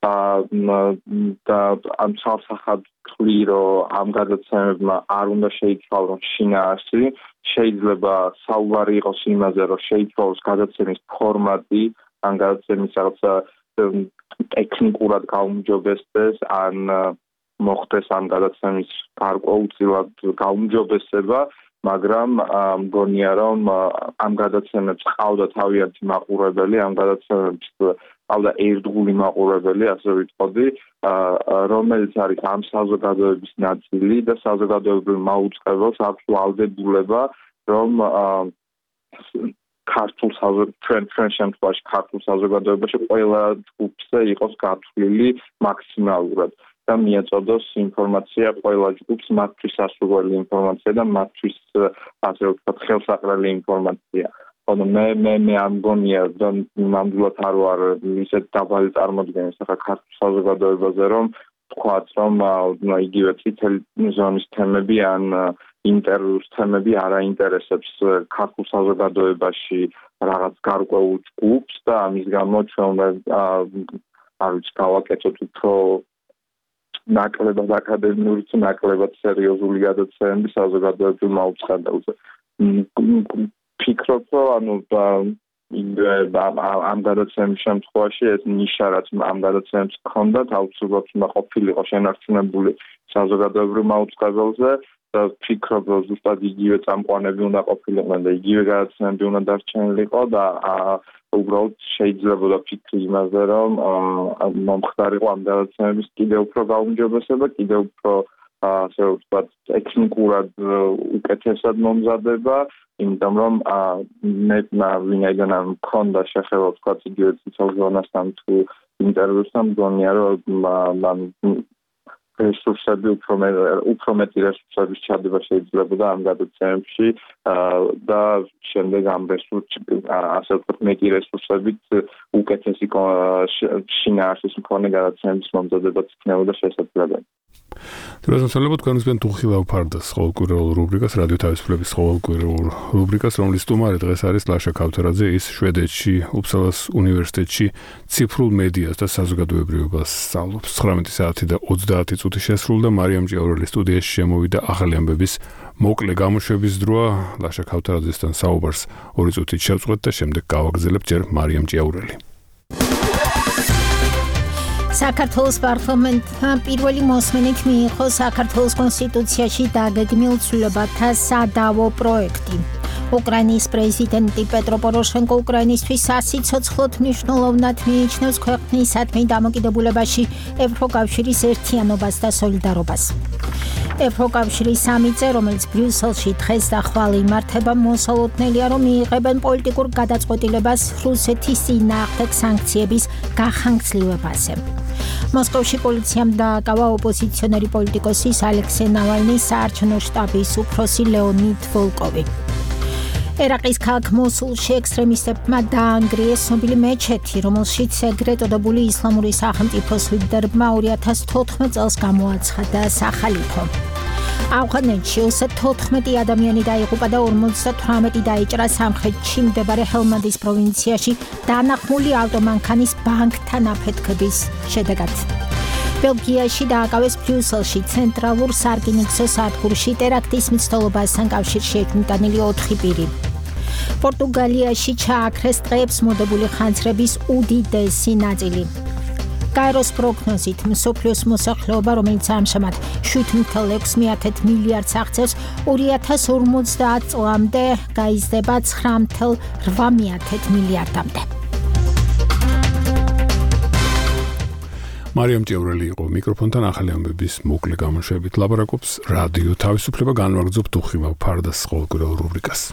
F: და ამ სამსახად ვთვლი, რომ ამ გადაცემებმა არ უნდა შეიცვალონ შინაარსი, შეიძლება საუბარი იყოს იმაზე, რომ შეიცვალოს გადაცემის ფორმატი, ან გადაცემის რაღაცა ტექნიკურად გაუმჯობესდეს, ან მოხდეს ამ გადაცემის გარკვეულწილად გაუმჯობესება, მაგრამ მგონია რომ ამ გადაცემებს ყავდა თავიანთი მაყურებელი, ამ გადაცემებს ყავდა ერთგული მაყურებელი, ასე ვიტყოდი, რომელიც არის ამ საზოგადოების ნაწილი და საზოგადოებრივ მაუწყებელს აქვს ვალდებულება, რომ ჩვენ შემთხვევაში ქართულ საზოგადოებაში ყველა ჯგუფზე იყოს გათვლილი მაქსიმალურად და მიეწოდოს ინფორმაცია ყველა ჯგუფს მათთვის სასურველი ინფორმაცია და მათთვის ასე ვთქვათ ხელსაყრელი ინფორმაცია. ანუ მე ამ გონია და ნამდვილად არ ვარ ისეთ დაბალი წარმოდგენის ახლა ქართულ საზოგადოებაზე რომ ვთქვათ რომ იგივე წითელი ზონის თემები ან ინტერვიუს თემები არ აინტერესებს ქართულ საზოგადოებაში რაღაც გარკვეულ ჯგუფს და ამის გამო ჩვენ არ ვიცი გავაკეთოთ უფრო ნაკლებად აკადემიური თუ ნაკლებად სერიოზული გადაცემები საზოგადოებრივ მაუწყებელზე. ფიქრობ, რომ ამ გადაცემის შემთხვევაში ეს ნიშა რაც ამ გადაცემებს ჰქონდათ, აუცილებლად უნდა ყოფილიყო შენარჩუნებული საზოგადოებრივ მაუწყებელზე და ფიქრობ, რომ ზუსტად იგივე წამყვანები უნდა ყოფილიყვნენ და იგივე გადაცემები უნდა დარჩენილიყო და უბრალოდ შეიძლებოდა ფიქრი იმაზე, რომ მომხდარიყო ამ გადაცემების კიდევ უფრო გაუმჯობესება, კიდევ უფრო ასე ვთქვათ, ტექნიკურად უკეთესად მომზადება, იმიტომ რომ მე ვინაიდან მქონდა შეხება ვთქვათ იგივე წითელ ზონასთან თუ ინტერვიუსთან, მგონია რომ მან რესურსები უფრო მეტი რესურსების ჩადება შეიძლებოდა ამ გადაცემებში და შემდეგ ამ რესურსებში ასე ვთქვათ მეტი რესურსებით უკეთესი შინაარსის მქონე გადაცემების მომზადებაც იქნებოდა შესაძლებელი.
B: დროშანსალებოდ განსვენ თუხილავ ფარდას ყოველკვირეულ რუბრიკას რადიო თავისუფლების ყოველკვირეულ რუბრიკას რომლის სტუმარი დღეს არის ლაშა ქავთარაძე ის შვედეთში უფსალას უნივერსიტეტში ციფრულ მედიას და საზოგადოებრიობას სწავლობს 19 საათი და 30 წუთი შესრულდა მარიამ ჭიაურელის სტუდიაში შემოვიდა ახალი ამბების მოკლე გამოშვების დროა ლაშა ქავთარაძესთან საუბარს 2 წუთით შევწყვეტ და შემდეგ გავაგრძელებთ ჯერ მარიამ ჭიაურელი
C: საქართველოს პარლამენტმა პირველი მოსმენით მიიღო საქართველოს კონსტიტუციაში დაგეგმილ ცვლილებათა სადავო პროექტი. უკრაინის პრეზიდენტი პეტრო პოროშენკო უკრაინისთვის სასიცოცხლოდ მნიშვნელოვნად მიიჩნევს ქვეყნისადმი დამოკიდებულებაში ევროკავშირის ერთიანობას და სოლიდარობას. ევროკავშირის სამიტზე, რომელიც ბრიუსელში დღეს და ხვალ იმართება, მოსალოდნელია, რომ მიიღებენ პოლიტიკურ გადაწყვეტილებას რუსეთის წინააღმდეგ სანქციების გახანგრძლივებაზე. მოსკოვში პოლიციამ დააკავა ოპოზიციონერი პოლიტიკოსის ალექსეი ნავალნის საარჩევნო შტაბის უფროსი ლეონიდ ვოლკოვი. ერაყის ქალაქ მოსულში ექსტრემისტებმა დაანგრიეს ცნობილი მეჩეთი, რომელშიც ეგრეთ წოდებული ისლამური სახელმწიფოს ლიდერმა 2014 წელს გამოაცხადა სახალიფო. ავღანეთში 14 ადამიანი დაიღუპა და 58 დაიჭრა სამხრეთში მდებარე ჰელმანდის პროვინციაში დანახმული ავტომანქანის ბანკთან აფეთქების შედეგად. ბელგიაში დააკავეს ბრიუსელში ცენტრალურ სარკინიგზო სადგურში ტერაქტის მცდელობასთან კავშირში ეკმიტანილი 4 პირი. პორტუგალიაში ჩააქრეს დღეებს მოდებული ხანძრების უდიდესი ნაწილი. გაეროს პროგნოზით მსოფლიოს მოსახლეობა, რომელიც ამჟამად 7.6 მილიარდს აღწევს, 2050 წლამდე გაიზრდება 9.8 მილიარდამდე.
B: მარიამ ჭიაურელი იყო მიკროფონთან ახალი ამბების მოკლე გამოშვებით. ლაპარაკობს რადიო თავისუფლება, განვაგრძობ დუხილავ ფარდას ყოველკვირეულ რუბრიკას.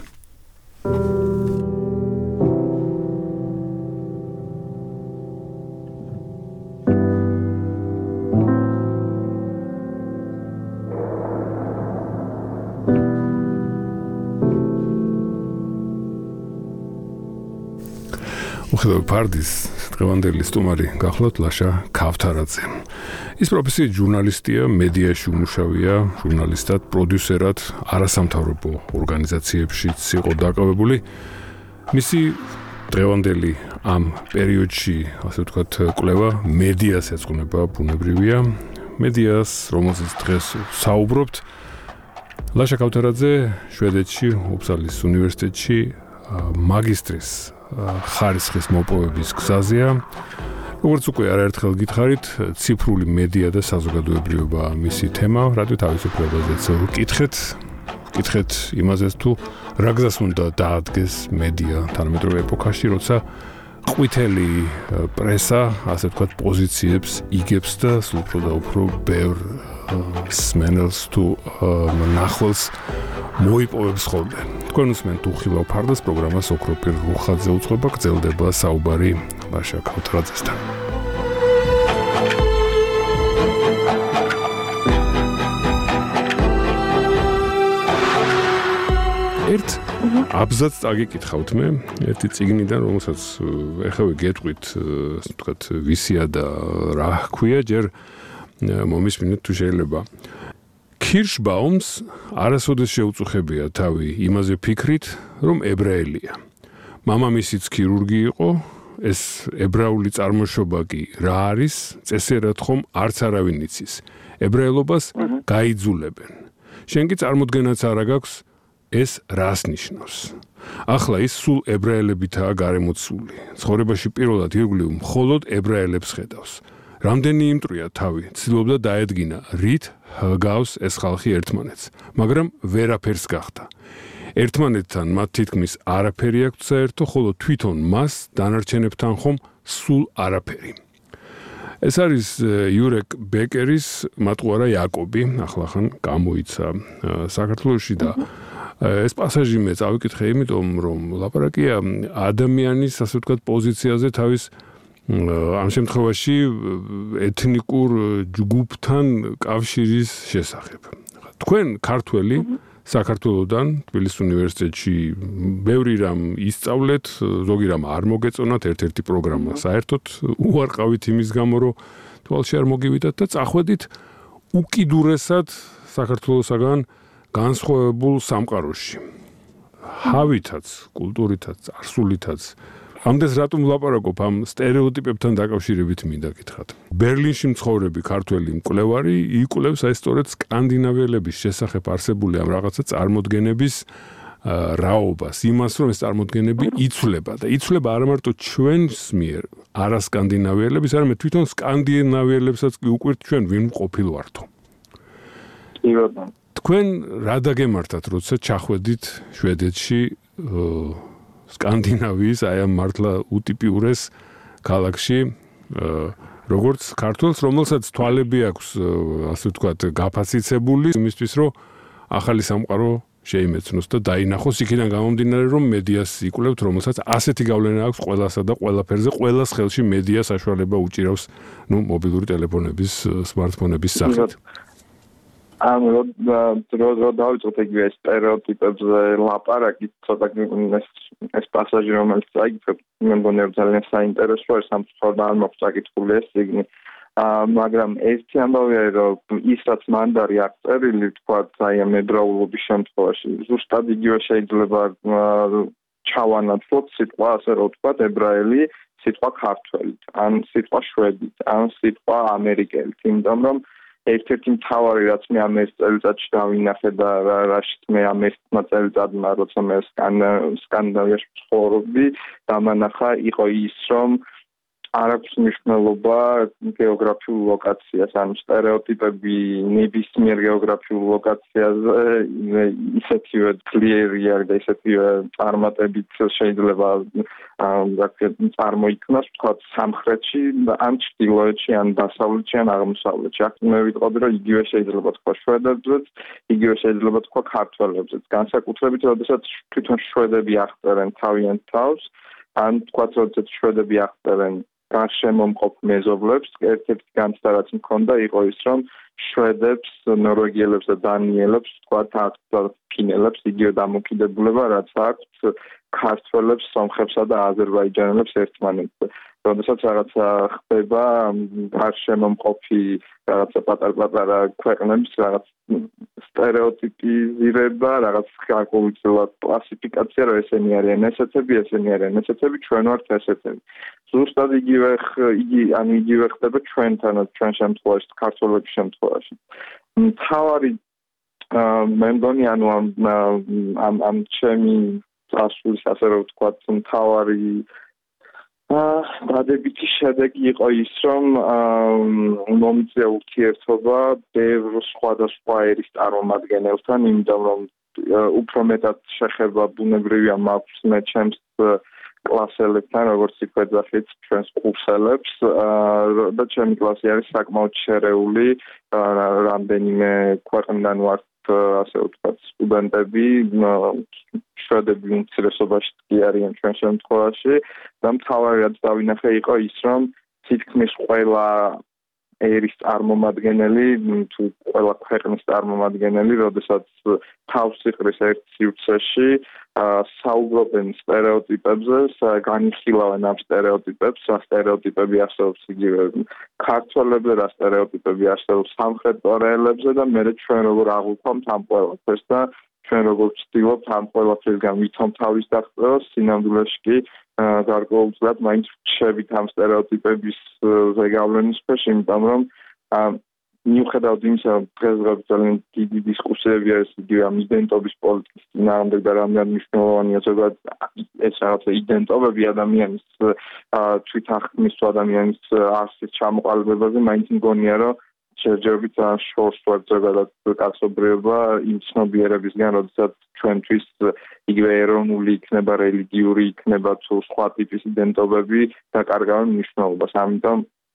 B: უხილავ ფარდის დღევანდელი სტუმარი გახლავთ ლაშა ქავთარაძე. ის პროფესიით ჟურნალისტია, მედიაში უმუშავია, ჟურნალისტად, პროდიუსერად, არასამთავრობო ორგანიზაციებშიც იყო დაკავებული. მისი დღევანდელი ამ პერიოდში, ასე ვთქვათ, კვლევა მედიას ეძღვნება, ბუნებრივია. მედიას, რომელზეც დღეს საუბრობთ, ლაშა ქავთარაძე შვედეთში, უფსალის უნივერსიტეტში მაგისტრის ხარისხის მოპოვების გზაზეა. როგორც უკვე არაერთხელ გითხარით, ციფრული მედია და საზოგადოებრიობა მისი თემა, რადიო თავისუფლებაზეც ვკითხეთ იმაზეც თუ რა გზას უნდა დაადგეს მედია თანამედროვე ეპოქაში, როცა ყვითელი პრესა, ასე ვთქვათ, პოზიციებს იგებს და სულ უფრო და უფრო ბევრ სმენელს თუ ნახველს მოიპოვებს ხოლმე. თქვენ უსმენთ უხილავ ფარდას პროგრამას ოქროპირ რუხაძე უწყება, გრძელდება საუბარი ლაშა ქავთარაძესთან. ერთ აბზაცს წაგიკითხავთ მე, ერთი წიგნიდან, რომელსაც ეხლა გეტყვით, ასე ვთქვათ, ვისია და რა ჰქვია, ჯერ მომისმინეთ თუ შეიძლება. ქირშბაუმს არასოდეს შეუწუხებია თავი იმაზე ფიქრით, რომ ებრაელია. მამამისიც ქირურგი იყო, ეს ებრაული წარმოშობა კი რა არის, წესერად ხომ არც არავინ იცის. ებრაელობას გაიძულებენ. შენ კი წარმოდგენაც არ აქვს ეს რას ნიშნავს. ახლა ის სულ ებრაელებითაა გარემოცული. ცხოვრებაში პირველად ირგვლივ მხოლოდ ებრაელებს ხედავს. რამდენი იმტრია თავი, ცდილობდა დაედგინა, რით ჰგავს ეს ხალხი ერთმანეთს, მაგრამ ვერაფერს გახდა. ერთმანეთთან მათ თითქმის არაფერი აქვს საერთო, ხოლო თვითონ მას დანარჩენებთან ხომ სულ არაფერი. ეს არის იურეკ ბეკერის მატყუარა იაკობი, ახლახან გამოიცა საქართველოში და ეს პასაჟი მე წავიკითხე, იმიტომ რომ ლაპარაკია ადამიანის, ასე ვთქვათ, პოზიციაზე თავის ამ შემთხვევაში ეთნიკურ ჯგუფთან კავშირის შესახებ. თქვენ ქართველი საქართველოდან თბილისის უნივერსიტეტში ბევრი რამ ისწავლეთ, ზოგი რამ არ მოგეწონათ, ერთ-ერთი პროგრამა საერთოდ უარყავით იმის გამო, რომ თვალში არ მოგივიდათ და წახვედით უკიდურესად საქართველოსაგან განსხვავებულ სამყაროში. ჰავითაც, კულტურითაც, წარსულითაც. ამდენს რატომ ვლაპარაკობ ამ სტერეოტიპებთან დაკავშირებით მინდა გითხრათ. ბერლინში მცხოვრები ქართველი მკვლევარი იკვლევს აი სწორედ სკანდინავიელების შესახებ არსებული ამ რაღაცა წარმოდგენების რაობას, იმას, რომ ეს წარმოდგენები იცვლება და იცვლება არა მარტო ჩვენს მიერ, არასკანდინავიელების, არამედ თვითონ სკანდინავიელებსაც კი უკვირთ ჩვენ ვინ ყოფილვართო.
F: კი ბატონო.
B: თქვენ რა დაგემართათ, როცა ჩახვედით შვედეთში სკანდინავიის აი ამ მართლა უტიპიურეს ქალაქში, როგორც ქართველს, რომელსაც თვალები აქვს, ასე ვთქვათ, გაფასიცებული იმისთვის, რომ ახალი სამყარო შეიმეცნოს და დაინახოს იქიდან გამომდინარე, რომ მედიას იკვლევთ, რომელსაც ასეთი გავლენა აქვს ყველასა და ყველაფერზე, ყველას ხელში მედია საშუალება უჭირავს, მობილური ტელეფონების, სმარტფონების სახით.
F: რო დავიწყოთ იგივე სტერეოტიპებზე ლაპარაკი, ცოტა ეს პასაჟი, რომელიც წაიკითხეთ, მე მგონია ძალიან საინტერესოა, სამწუხაროდ არ მაქვს წაკითხული ეს წიგნი. მაგრამ ერთი ამბავია, რომ ის რაც მანდარი აქვს წერილი, თქვათ, აი ამ ებრაულობის შემთხვევაში, ზუსტად იგივე შეიძლება ჩავანაცვლოთ სიტყვა, ასე რომ ვთქვათ, ებრაელი, სიტყვა ქართველით, ან სიტყვა შვედით, ან სიტყვა ამერიკელით, იმიტომ რომ ერთ-ერთი მთავარი რაც მე ამ ეს წელიწადში დავინახე და რაშიც მე ამ ეს წელიწადმა როცა მე სკანდინავიაში ცხოვრობდი, დამანახა იყო ის, რომ არ აქვს მნიშვნელობა გეოგრაფიულ ლოკაციას, ანუ სტერეოტიპები ნებისმიერ გეოგრაფიულ ლოკაციაზე ისეთივე ძლიერია და ისეთივე წარმატებით შეიძლება წარმოიქმნას, თქვათ, სამხრეთში, ან ჩრდილოეთში, ან დასავლეთში, ან აღმოსავლეთში. აქ მე ვიტყოდი, რომ იგივე შეიძლება თქვა შვედებზეც, იგივე შეიძლება თქვა ქართველებზეც. განსაკუთრებით, როდესაც თვითონ შვედები აღწერენ თავიანთ თავს, ან თქვათ, როდესაც შვედები აღწერენ გარშემომყოფ მეზობლებს, ერთ-ერთი განცდა რაც მქონდა იყო ის, რომ შვედებს, ნორვეგიელებს და დანიელებს, თქვათ, ფინელებს იგივე დამოკიდებულება, რაც აქვს ქართველებს, სომხებსა და აზერბაიჯანელებს ერთმანეთზე. როდესაც რაღაცა ხდება გარშემომყოფი რაღაცა პატარ-პატარა ქვეყნების რაღაც სტერეოტიპიზირება, რაღაც გარკვეულწილად კლასიფიკაცია, რომ ესენი არიან ესეთები, ესენი არიან ესეთები, ჩვენ ვართ ესეთები. ზუსტად იგივე ხდება ჩვენთანაც, ჩვენ შემთხვევაში, ქართველების შემთხვევაში. მთავარი მე მგონი, ანუ ამ ჩემი წასვლის, ასე რომ ვთქვათ, მთავარი დადებითი შედეგი იყო ის, რომ მომიწია ურთიერთობა ბევრ სხვადასხვა ერის წარმომადგენელთან, იმიტომ რომ უფრო მეტად შეხება ბუნებრივია მაქვს მე ჩემს კლასელებთან, როგორც იქვეძახით, ჩვენს კურსელებს და ჩემი კლასი არის საკმაოდ შერეული, რამდენიმე ქვეყნიდან ვართ, ასე ვთქვათ, სტუდენტები, შვედები უმცირესობაში კი არიან ჩვენ შემთხვევაში და მთავარი რაც დავინახე იყო ის, რომ თითქმის ყველა ერის წარმომადგენელი, თუ ყველა ქვეყნის წარმომადგენელი, როდესაც თავს იყრის ერთ სივრცეში, საუბრობენ სტერეოტიპებზე, განიხილავენ ამ სტერეოტიპებს, რა სტერეოტიპები არსებობს იგივე ქართველებზე, რა სტერეოტიპები არსებობს სამხრეთ კორეელებზე და მე ჩვენ როგორ აღვიქვამთ ამ ყველაფერს და ჩვენ როგორ ვცდილობთ ამ ყველაფერსგან ვითომ თავის დაღწევას, სინამდვილეში კი გარკვეულწილად მაინც ვჩებით ამ სტერეოტიპების ზეგავლენის ქვეშ, იმიტომ რომ მიუხედავად იმისა, რომ დღესდღეობით ძალიან დიდი დისკუსიები არის იგივე ამ იდენტობის პოლიტიკის წინააღმდეგ და რამდენად მნიშვნელოვანია ზოგადად ეს რაღაცა იდენტობები ადამიანის თვითახმის თუ ადამიანის არსის ჩამოყალიბებაზე, მაინც მგონია, რომ ჯერჯერობით შორს ვართ ზოგადად კაცობრიობა იმ ცნობიერებისგან, როდესაც ჩვენთვის იგივე ეროვნული იქნება, რელიგიური იქნება თუ სხვა ტიპის იდენტობები დაკარგავენ მნიშვნელობას. ამიტომ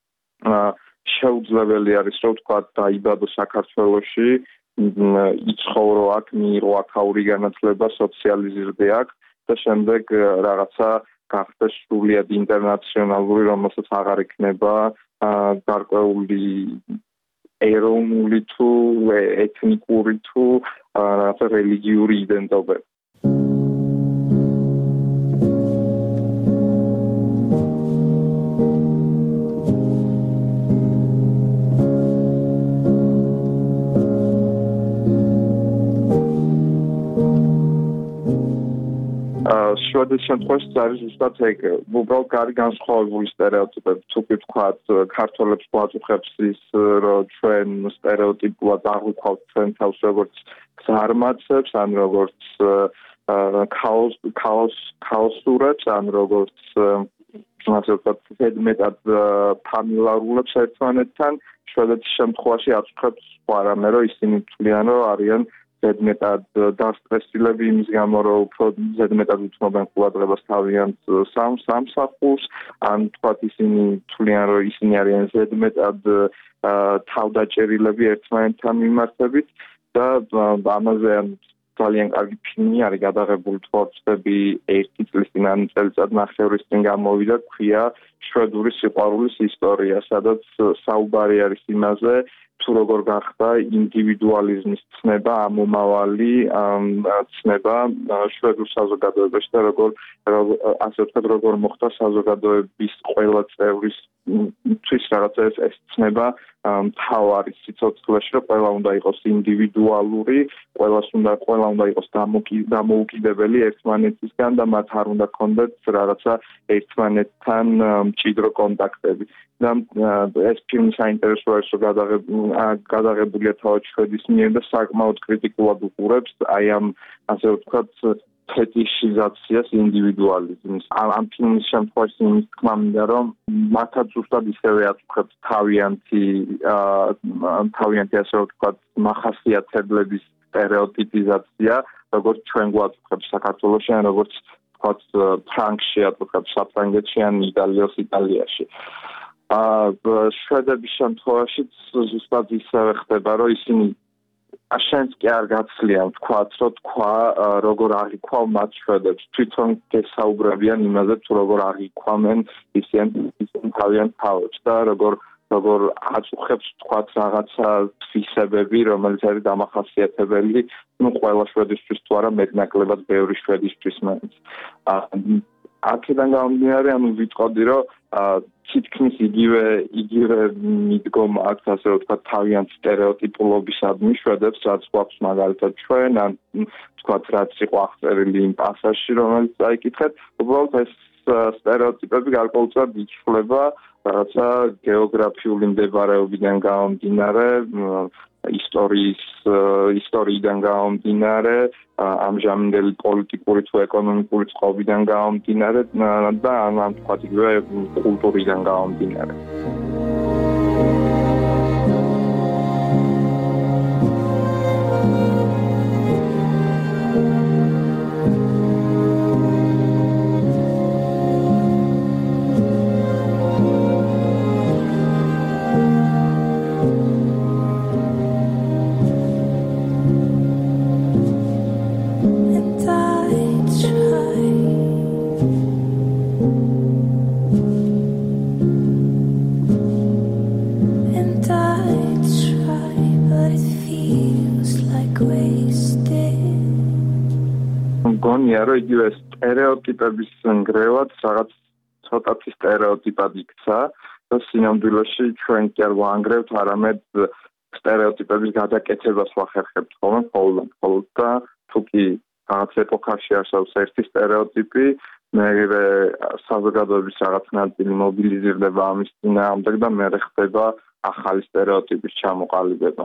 F: შეუძლებელი არის, რომ ვთქვათ, დაიბადო საქართველოში, იცხოვრო აქ, მიიღო აქაური განათლება, სოციალიზირდე აქ და შემდეგ რაღაცა გახდეს სრულიად ინტერნაციონალური, რომელსაც აღარ იქნება გარკვეული ეროვნული თუ ეთნიკური თუ რაღაცა რელიგიური იდენტობები. შვედის შემთხვევაში არის ზუსტად ეგ, უბრალოდ არის განსხვავებული სტერეოტიპები. თუ ვთქვათ, ქართველებს გვაწუხებს ის, რომ ჩვენ სტერეოტიპულად აღვიქვავთ ჩვენ თავს როგორც გზარმაცებს, ან როგორც ქაოსურებს, ან როგორც ასე ვთქვათ, ზედმეტად ფამილარულებს ერთმანეთთან, შვედეთის შემთხვევაში აწუხებს სხვა რამე, რომ ისინი თვლიან, რომ არიან ზედმეტად დასტრესილები იმის გამო, რომ უფრო ზედმეტად უთმობენ ყურადღებას თავიანთ სამსახურს, ან თქვათ ისინი თვლიან, რომ ისინი არიან ზედმეტად თავდაჭერილები ერთმანეთთან მიმართებით და ამაზე ძალიან კარგი ფილმი არის გადაღებული თვალწები 1 წლის წინ ან წელიწად ნახევრის წინ გამოვიდა, ქვია შვედური სიყვარულის ისტორია, სადაც საუბარი არის იმაზე, თუ როგორ გახდა ინდივიდუალიზმის ცნება ამომავალი ცნება შვედურ საზოგადოებაში და ასე ვთქვათ, როგორ მოხდა საზოგადოების ყველა წევრის რაღაცა ეს ცნება მთავარი სიცოცხლეში, რომ ყველა უნდა იყოს ინდივიდუალური, ყველა უნდა იყოს დამოუკიდებელი ერთმანეთისგან და მათ არ უნდა ქონდეთ რაღაცა ერთმანეთთან მჭიდრო კონტაქტები. და ეს ფილმი საინტერესო არის, რომ გადაღებულია თავად შვედის მიერ და საკმაოდ კრიტიკულად უყურებს აი ამ ასე ვთქვათ ფეტიშიზაციას ინდივიდუალიზმის. ამ ფილმის შემთხვევაში იმის თქმა მინდა, რომ მათაც ზუსტად ისევე აწუხებს თავიანთი ასე ვთქვათ მახასიათებლების სტერეოტიპიზაცია, როგორც ჩვენ გვაწუხებს საქართველოში, ან როგორც ვთქვათ ფრანგში აწუხებს საფრანგეთში ან იტალიაში. შვედების შემთხვევაშიც ზუსტად ისევე ხდება, რომ ისინი შენს კი არ გაცლიან თქვათ, რომ თქვა როგორ აღიქვა მათ შვედებს, თვითონ გესაუბრებიან იმაზე, თუ როგორ აღიქვამენ ისინი თავიანთ თავს და როგორ აწუხებს თქვათ რაღაცა თვისებები, რომელიც არის დამახასიათებელი, ყველა შვედისთვის თუ არა მეტნაკლებად ბევრი შვედისთვის მაინც. აქედან გამომდინარე, ვიტყოდი, რომ თითქმის იგივე მიდგომა აქვს, ასე ვთქვათ, თავიანთ სტერეოტიპულობისადმი შვედებს, რაც გვაქვს მაგალითად ჩვენ, ან ვთქვათ, რაც იყო აღწერილი იმ პასაჟში, რომელიც წაიკითხეთ, უბრალოდ ეს სტერეოტიპები გარკვეულწილად იცვლება რაღაცა გეოგრაფიული მდებარეობიდან გამომდინარე, ისტორიიდან გამომდინარე, ამჟამინდელი პოლიტიკური თუ ეკონომიკური წყობიდან გამომდინარე და ამ თქვათ იგივე კულტურიდან გამომდინარე. რომ იგივე სტერეოტიპების ნგრევად რაღაც ცოტათი სტერეოტიპად იქცა და სინამდვილეში ჩვენ კი არ ვანგრევთ, არამედ სტერეოტიპების გადაკეთებას ვახერხებთ ხოლმე მხოლოდ და თუ კი რაღაც ეპოქაში არსებობს ერთი სტერეოტიპი, მერე საზოგადოების რაღაც ნაწილი მობილიზირდება ამის წინააღმდეგ და მერე ხდება ახალი სტერეოტიპის ჩამოყალიბება.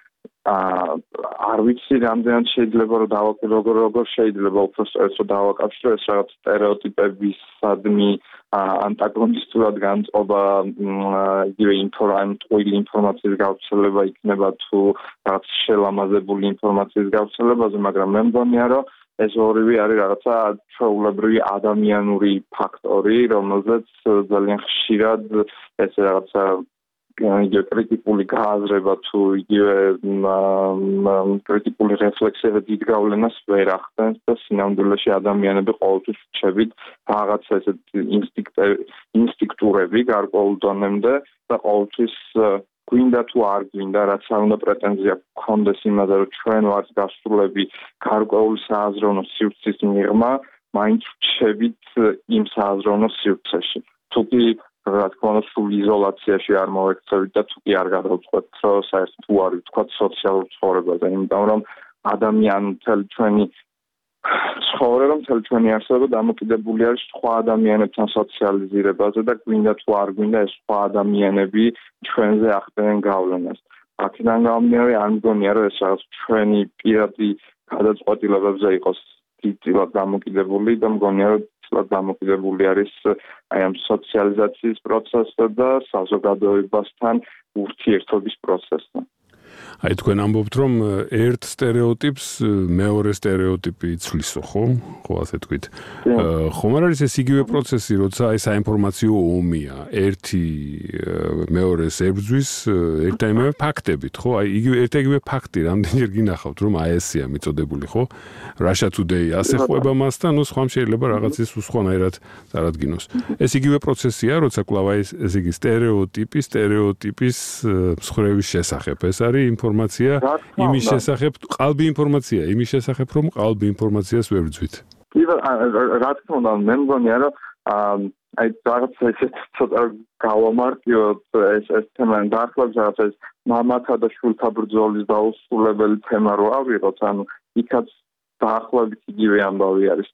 F: არ ვიცი რამდენად შეიძლება როგორ შეიძლება უბრალოდ დავაკავშირო ეს რაღაც სტერეოტიპებისადმი ანტაგონისტურად განწყობა იგივე ინფორმაციის გავრცელება იქნება თუ რაღაც შელამაზებული ინფორმაციის გავრცელებაზე, მაგრამ მე მგონია რომ ეს ორივე არის რაღაცა ჩვეულებრივი ადამიანური ფაქტორი, რომელზეც ძალიან ხშირად ეს რაღაცა კრიტიკული გააზრება თუ იგივე კრიტიკული რეფლექსია დიდ გავლენას ვერ ახდენს და სინამდვილეში ადამიანები ყოველთვის რჩებით რაღაცა ესეთ ინსტინქტურები გარკვეულ დონემდე და ყოველთვის გვინდა თუ არ გვინდა, რაც არ უნდა პრეტენზია გქონდეს იმაზე, რომ ჩვენ ვართ გასულები გარკვეული სააზროვნო სივრცის მიღმა, მაინც რჩებით იმ სააზროვნო სივრცეში. თუ კი რა თქმა უნდა, სულ იზოლაციაში არ მოვექცევით და თუ კი არ გადავწყვეტ, რომ საერთოდ თუ არ ვთქვათ სოციალურ ცხოვრებაზე, იმიტომ რომ ადამიანი მთელი ჩვენი არსება დამოკიდებული არის სხვა ადამიანებთან სოციალიზირებაზე და გვინდა თუ არ გვინდა ეს სხვა ადამიანები ჩვენზე ახდენენ გავლენას. აქედან გამომდინარე, არ მგონია რომ ეს რაღაც ჩვენი პირადი გადაწყვეტილებებზე იყოს დიდწილად დამოკიდებული და მგონია რომ დიდწილად დამოკიდებული არის აი ამ სოციალიზაციის პროცესზე და საზოგადოებასთან ურთიერთობის პროცესზე.
B: აი თქვენ ამბობთ რომ ერთ სტერეოტიპს მეორე სტერეოტიპი იცვლისო, ხო? ხო ასე თქვით. ხომ არ არის ეს იგივე პროცესი, როცა აი საინფორმაციო ომია, ერთი მეორეს ებრძვის ერთ და იმავე ფაქტებით, ხო? აი იგივე ერთ-იგივე ფაქტი რამდენჯერ გინახავთ რომ აი ესეა მიწოდებული, ხო? Russia Today ასე ხვება მას და ნუ სხვამ შეიძლება რაღაცის სხვანაირად წარადგინოს. ეს იგივე პროცესია, როცა კვლავ აი ესე იგი სტერეოტიპის მსხვერპლის შესახებ. ეს არის ინფორმაცია იმის შესახებ, ყალბი ინფორმაცია იმის შესახებ, რომ ყალბი ინფორმაციას ვერ ვძვით.
F: რა თქმა უნდა, მე მგონია რომ აი რაღაცა ისე ცოტა გავამარტივოთ ეს თემა და ახლავს რაღაცა ეს მამათა და შვილთა ბრძოლის დაუსრულებელი თემა რო ავიღოთ, ანუ იქაც დაახლოებით იგივე ამბავი არის.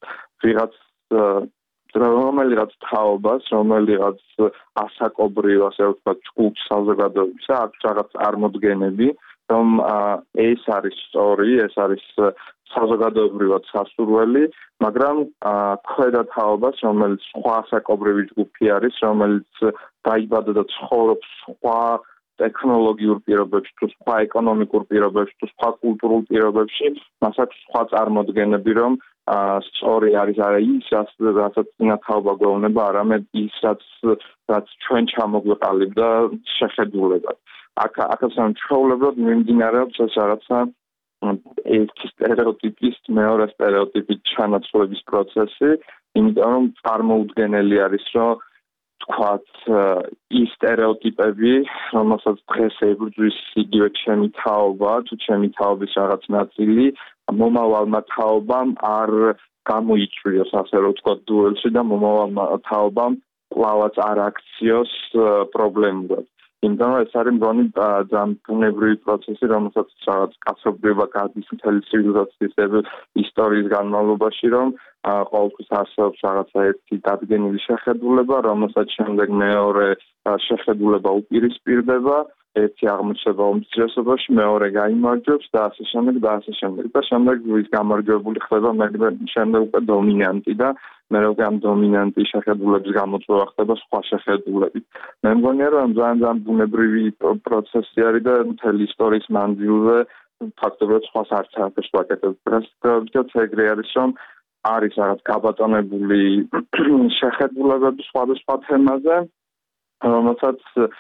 F: რომელიღაც თაობას, რომელიღაც ასაკობრივ, ასე ვთქვათ, ჯგუფს საზოგადოებისა აქვს რაღაც წარმოდგენები, რომ ეს არის სწორი, ეს არის საზოგადოებრივად სასურველი, მაგრამ ქვედა თაობას, რომელიც სხვა ასაკობრივი ჯგუფი არის, რომელიც დაიბადა და ცხოვრობს სხვა ტექნოლოგიურ პირობებში, თუ სხვა ეკონომიკურ პირობებში, თუ სხვა კულტურულ პირობებში, მას აქვს სხვა წარმოდგენები, რომ სწორი არის არა ის, რასაც წინა თაობა გვეუბნება, არამედ ის, რაც ჩვენ ჩამოგვიყალიბ და შეხედულებად. აქაც ჩვეულებრივად მიმდინარეობს ეს რაღაცა ერთი სტერეოტიპის მეორე სტერეოტიპის ჩანაცვლების პროცესი, იმიტომ რომ წარმოუდგენელი არის, რომ თქვათ ის სტერეოტიპები, რომელსაც დღეს ებრძვის იგივე ჩემი თაობა, თუ ჩემი თაობის რაღაც ნაწილი, მომავალმა თაობამ არ გამოიწვიოს, ასე რომ ვთქვათ, დუელში და მომავალმა თაობამ კვლავაც არ აქციოს პრობლემურად. იმიტომ რომ ეს არის მგონი ძალიან ბუნებრივი პროცესი, რომელსაც რაღაც კაცობრიობა გადის მთელი ცივილიზაციის ისტორიის განმავლობაში, რომ ყოველთვის არსებობს რაღაცა ერთი დადგენილი შეხედულება, რომელსაც შემდეგ მეორე შეხედულება უპირისპირდება, ერთი აღმოჩნდება უმცირესობაში, მეორე გაიმარჯვებს და ასე შემდეგ და ასე შემდეგ. და შემდეგ ის გამარჯვებული ხდება შემდეგ უკვე დომინანტი და მე უკვე ამ დომინანტის შეხედულების გამოწვევა ხდება სხვა შეხედულებით. მე მგონია რომ ძალიან ბუნებრივი პროცესი არის და მთელი ისტორიის მანძილზე ფაქტობრივად სხვა საერთაშორისო ვაკეთებს. და ეგრე არის რომ არის რაღაც გაბატონებული შეხედულებები სხვადასხვა თემაზე, რომელსაც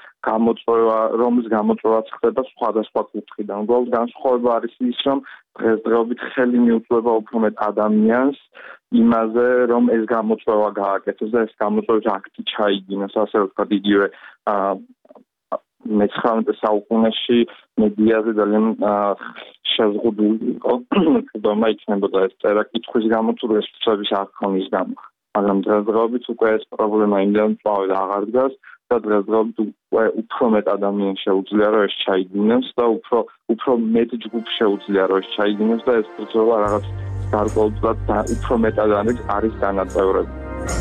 F: რომლის გამოწვევაც ხდება სხვადასხვა კუთხიდან. განსხვავება არის ის, რომ დღესდღეობით ხელი მიუწვევა უფრო მეტ ადამიანს იმაზე, რომ ეს გამოწვევა გააკეთოს და ეს გამოწვევის აქტი ჩაიგინოს, ასე ვთქვათ, იგივე მე-19 საუკუნეში მედიაზე ძალიან შეზღუდული იყო, რომ იქნებოდა ეს წერა-კითხვის გამო თუ რესურსების აღქმის გამო. მაგრამ დღესდღეობით უკვე ეს პრობლემა იმდენ წავედ აღარ დგას და დღესდღეობით უფრო მეტ ადამიანს შეუძლია რომ ეს ჩაიგინოს და უფრო მეტ ჯგუფს შეუძლია რომ ეს ჩაიგინოს და ეს ბრძოლა რაღაც გარკვეულწილად უფრო მეტად არის განაწევრებული.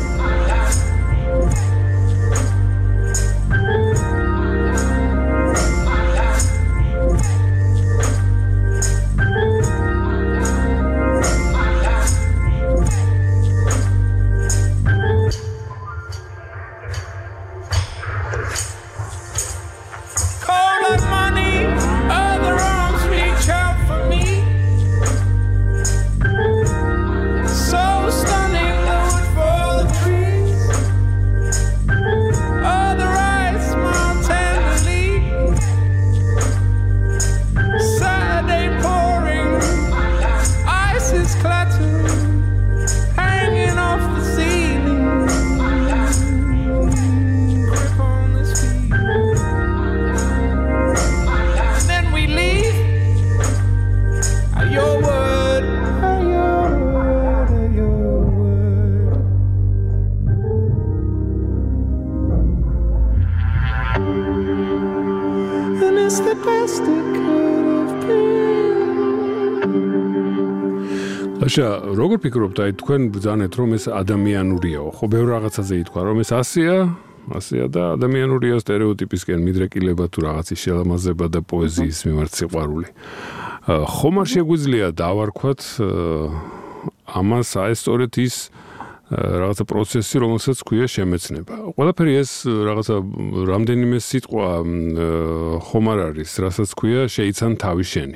B: როგორ ფიქრობთ, აი თქვენ ბრძანეთ რომ ეს ადამიანურიაო, ხო ბევრ რაღაცაზე ითქვა რომ ეს ასეა და ადამიანურია სტერეოტიპისკენ მიდრეკილება თუ რაღაცის შელამაზება და პოეზიის მიმართ სიყვარული. ხომ არ შეგვიძლია დავარქვათ ამას აი სწორედ ის რაღაცა პროცესი, რომელსაც ქვია შემეცნება. ყველაფერი ეს რაღაცა რამდენიმე სიტყვა ხომ არ არის, რასაც ქვია შეიცან თავი შენი.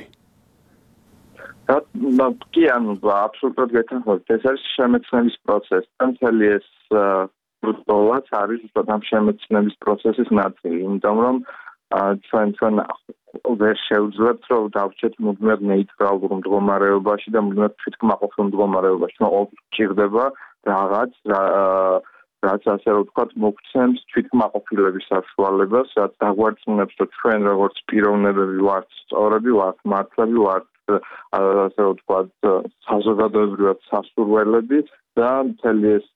F: კი, ანუ აბსოლუტურად გეთანხმებით. ეს არის შემეცნების პროცესი. მთელი ეს ბრძოლაც არის უბრალოდ ამ შემეცნების პროცესის ნაწილი, იმიტომ რომ ჩვენ ვერ შევძლებთ, რომ დავჭეთ მუდმივად ნეიტრალურ მდგომარეობაში და მუდმივად თვითკმაყოფილ მდგომარეობაში. ყოველთვის გჭირდება რაღაც რაც ასე რომ ვთქვათ, მოგცემს თვითკმაყოფილების საშუალებას, რაც დაგვარწმუნებს, რომ ჩვენ როგორც პიროვნებები ვართ სწორები, ვართ მართლები, ვართ ასე რომ ვთქვათ, საზოგადოებრივად სასურველები და მთელი ეს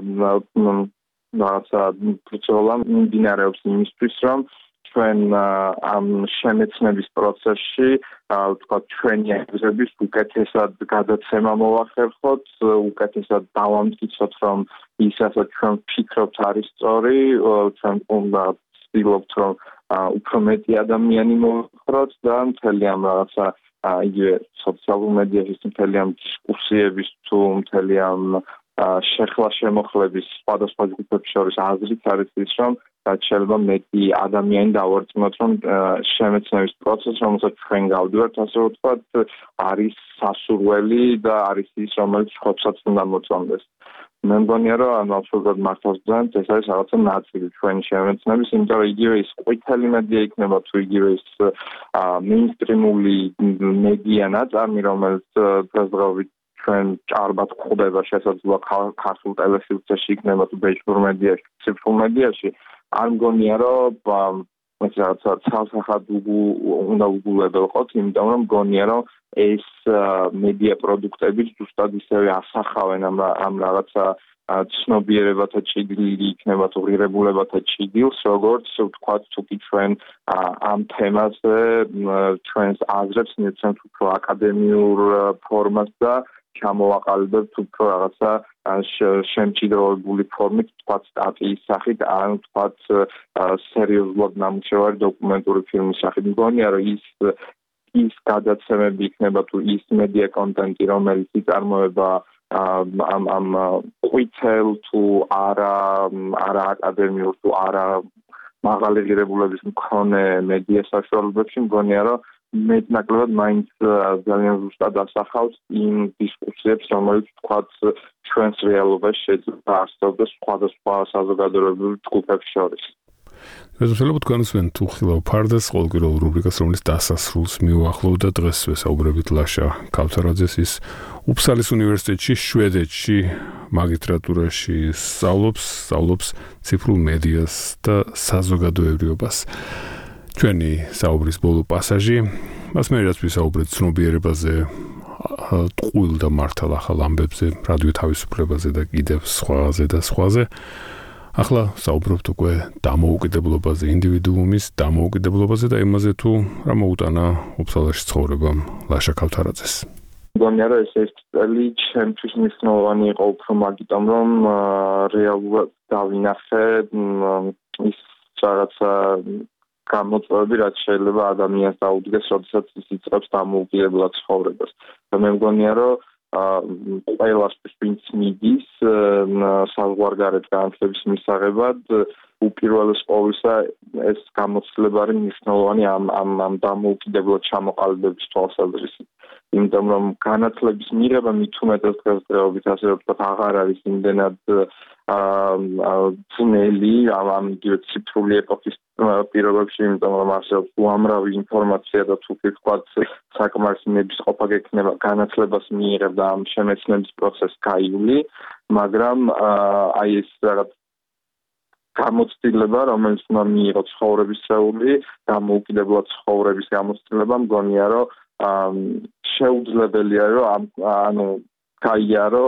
F: რაღაცა ბრძოლა მიმდინარეობს იმისთვის, რომ ჩვენ ამ შემეცნების პროცესში, ვთქვათ, ჩვენი აზრების უკეთესად გადაცემა მოვახერხოთ, უკეთესად დავამტკიცოთ, რომ ის რასაც ჩვენ ვფიქრობთ არის სწორი, ჩვენ ვცდილობთ, რომ უფრო მეტი ადამიანი მოვახროთ და მთელი ამ რაღაცა იგივე სოციალურ მედიაში მთელი ამ დისკუსიების თუ მთელი ამ შეხლა შემოხლების სხვადასხვა ჯგუფებს შორის აზრით არის ის, რომ შეიძლება მეტი ადამიანი დავარწმუნოთ, რომ შემეცნების პროცესი, რომელსაც ჩვენ გავდივართ, ასე ვთქვათ, არის სასურველი და არის ის, რომელიც ხოცაც უნდა მოწონდეს. მე მგონია, რომ აბსოლუტურად მართავს ძანს, ეს არის რაღაცა ნაწილი ჩვენი შემეცნების, იმიტომ რომ იგივე ის ყვითელი მედია იქნება თუ იგივე ის მეინსტრიმული მედია ნაწარმი, რომელიც დღესდღეობით ჩვენ ჭარბად გვხვდება შესაძლოა ქართულ ტელევიზიაში იქნება თუ ბეჭდურ მედიაში, ციფრულ მედიაში. არ მგონია, რომ ეს რაღაცა ცალსახად უნდა უგულებელყოთ, იმიტომ რომ მგონია, რომ ეს მედია პროდუქტები ზუსტად ისევე ასახავენ ამ რაღაცა ცნობიერებათა ჭიდილი იქნება თუ ღირებულებათა ჭიდილს, როგორც ვთქვათ, თუ კი ჩვენ ამ თემაზე ჩვენს აზრებს მივცემთ უფრო აკადემიურ ფორმას და ჩამოვაყალიბებთ უფრო რაღაცა შემჭიდროვებული ფორმით, ვთქვათ, სტატიის სახით, ან ვთქვათ, სერიოზულად ნამუშევარი დოკუმენტური ფილმის სახით. მგონია, რომ ის გადაცემები იქნება თუ ის მედია კონტენტი, რომელიც იწარმოება ამ ყვითელ თუ არა აკადემიურ თუ არა მაღალი ღირებულების მქონე მედია საშუალებებში, მგონია, რომ მეტნაკლებად მაინც ძალიან ზუსტად ასახავს იმ დისკუსიებს, რომელიც ვთქვათ, ჩვენს რეალობაში შეიძლება არსებობდეს სხვადასხვა საზოგადოებრივ ჯგუფებს შორის.
B: Შესაძლოა თქვენსვენ თუხილავ ფარდას ყოველკვირეულ რუბრიკას, რომელიც დასასრულს მიუახლოვდა დღეს ვესაუბრებით ლაშა ქავთარაძეს, ის უფსალის უნივერსიტეტში, შვედეთში მაგისტრატურაში სწავლობს ციფრულ მედიას და საზოგადოებრიობას. ჩვენი საუბრის ბოლო პასაჟი, მას მე რაც ვისაუბრეთ ცნობიერებაზე, ტყუილ და მართალ ახალ ამბებზე, რადიო თავისუფლებაზე და კიდევ სხვაზე. ახლა საუბრობთ უკვე დამოუკიდებლობაზე, ინდივიდუუმის დამოუკიდებლობაზე და იმაზე თუ რა მოუტანა უფსალაში ცხოვრებამ ლაშა ქავთარაძეს.
F: მგონია, რომ ეს წელი ჩემთვის მნიშვნელოვანი იყო უფრო მაგიტომ, რომ რეალურად დავინახე ის რაღაცა გამოწვევები, რაც შეიძლება ადამიანს დაუდგეს, როდესაც ის იწყებს დამოუკიდებლად ცხოვრებას. და მე მგონია, რომ ყველასთვის ვინც მიდის საზღვარგარეთ განათლების მისაღებად, უპირველეს ყოვლისა ეს გამოცდილება არის მნიშვნელოვანი ამ დამოუკიდებლად ჩამოყალიბების თვალსაზრისით. იმიტომ რომ განათლების მიღება მით უმეტეს დღესდღეობით ასე ვთქვათ, აღარ არის იმდენად ძნელი ამ იგივე ციფრული ეპოქის პირობებში, იმიტომ რომ არსებობს უამრავი ინფორმაცია და თუ ვთქვათ, საკმარისი ნებისყოფა გექნება განათლებას მიიღებ და ამ შემეცნების პროცესს გაივლი, მაგრამ აი ეს რაღაც გამოცდილება, რომელიც უნდა მიიღო ცხოვრებისეული, დამოუკიდებლად ცხოვრების გამოცდილება, მგონია, რომ შეუძლებელია, რომ გაიარო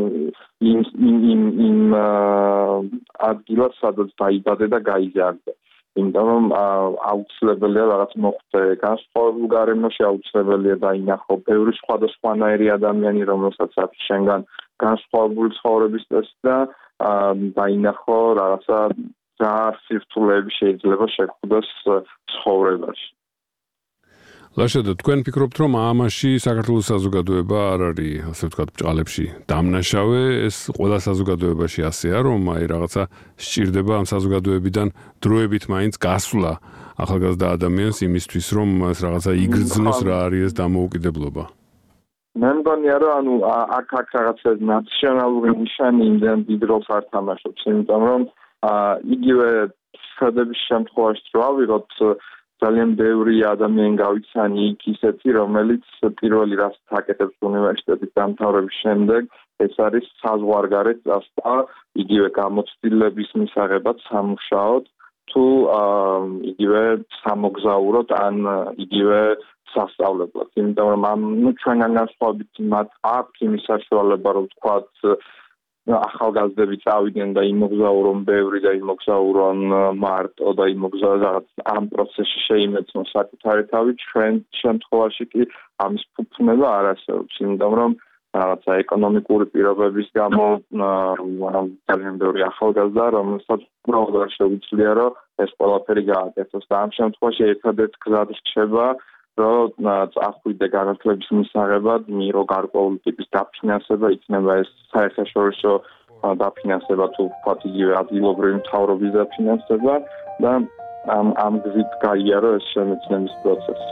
F: იმ ადგილას, სადაც დაიბადე და გაიზარდე. იმიტომ რომ აუცილებელია რაღაც მოხდე განსხვავებულ გარემოში, აუცილებელია დაინახო ბევრი სხვადასხვანაირი ადამიანი, რომელსაც აქვს შენგან განსხვავებული ცხოვრების წესი და დაინახო რაღაცა რა სირთულეები შეიძლება შეხვდეს ცხოვრებაში.
B: ლაშა და თქვენ ფიქრობთ რომ ამაში საქართველოს საზოგადოება არ არის ასე ვთქვათ ბჭყალებში დამნაშავე ეს ყველა საზოგადოებაში ასეა რომ აი რაღაცა სჭირდება ამ საზოგადოებიდან დროებით მაინც გასვლა ახალგაზრდა ადამიანს იმისთვის რომ ეს რაღაცა იგრძნოს რა არის ეს დამოუკიდებლობა
F: მე მგონია რომ ანუ აქ რაღაცა ნაციონალური ნიშანი იმდენ დიდ როლს არ თამაშობს იმიტომ რომ იგივე შედების შემთხვევაში რო ავიღოთ ძალიან ბევრი ადამიანი გავიცანი იქ ისეთი რომელიც პირველი რაც აკეთებს უნივერსიტეტის დამთავრების შემდეგ ეს არის საზღვარგარეთ წასვლა იგივე გამოცდილების მისაღებად სამუშაოდ თუ იგივე სამოგზაუროდ ან იგივე სასწავლებლად იმიტომ რომ ჩვენგან განსხვავებით მათ აქვს იმის საშუალება რომ თქვათ ახალგაზრდები წავიდნენ და იმოგზაურონ ბევრი და იმოგზაურონ მარტო და იმოგზაურონ რაღაც ამ პროცესში შეიმეცნონ საკუთარი თავი ჩვენ შემთხვევაში კი ამის ფუფუნება არ არსებობს იმიტომ რომ რაღაცა ეკონომიკური პირობების გამო ძალიან ბევრი ახალგაზრდა რომელსაც უბრალოდ არ შეუძლია რომ ეს ყველაფერი გააკეთოს და ამ შემთხვევაში ერთადერთი გზა რჩება რომ წახვიდე განათლების მისაღებად მიიღო გარკვეული ტიპის დაფინანსება იქნება ეს საერთაშორისო დაფინანსება თუ ვთქვათ იგივე ადგილობრივი მთავრობის დაფინანსება და ამ გზით გაიარო ეს შემეცნების პროცესი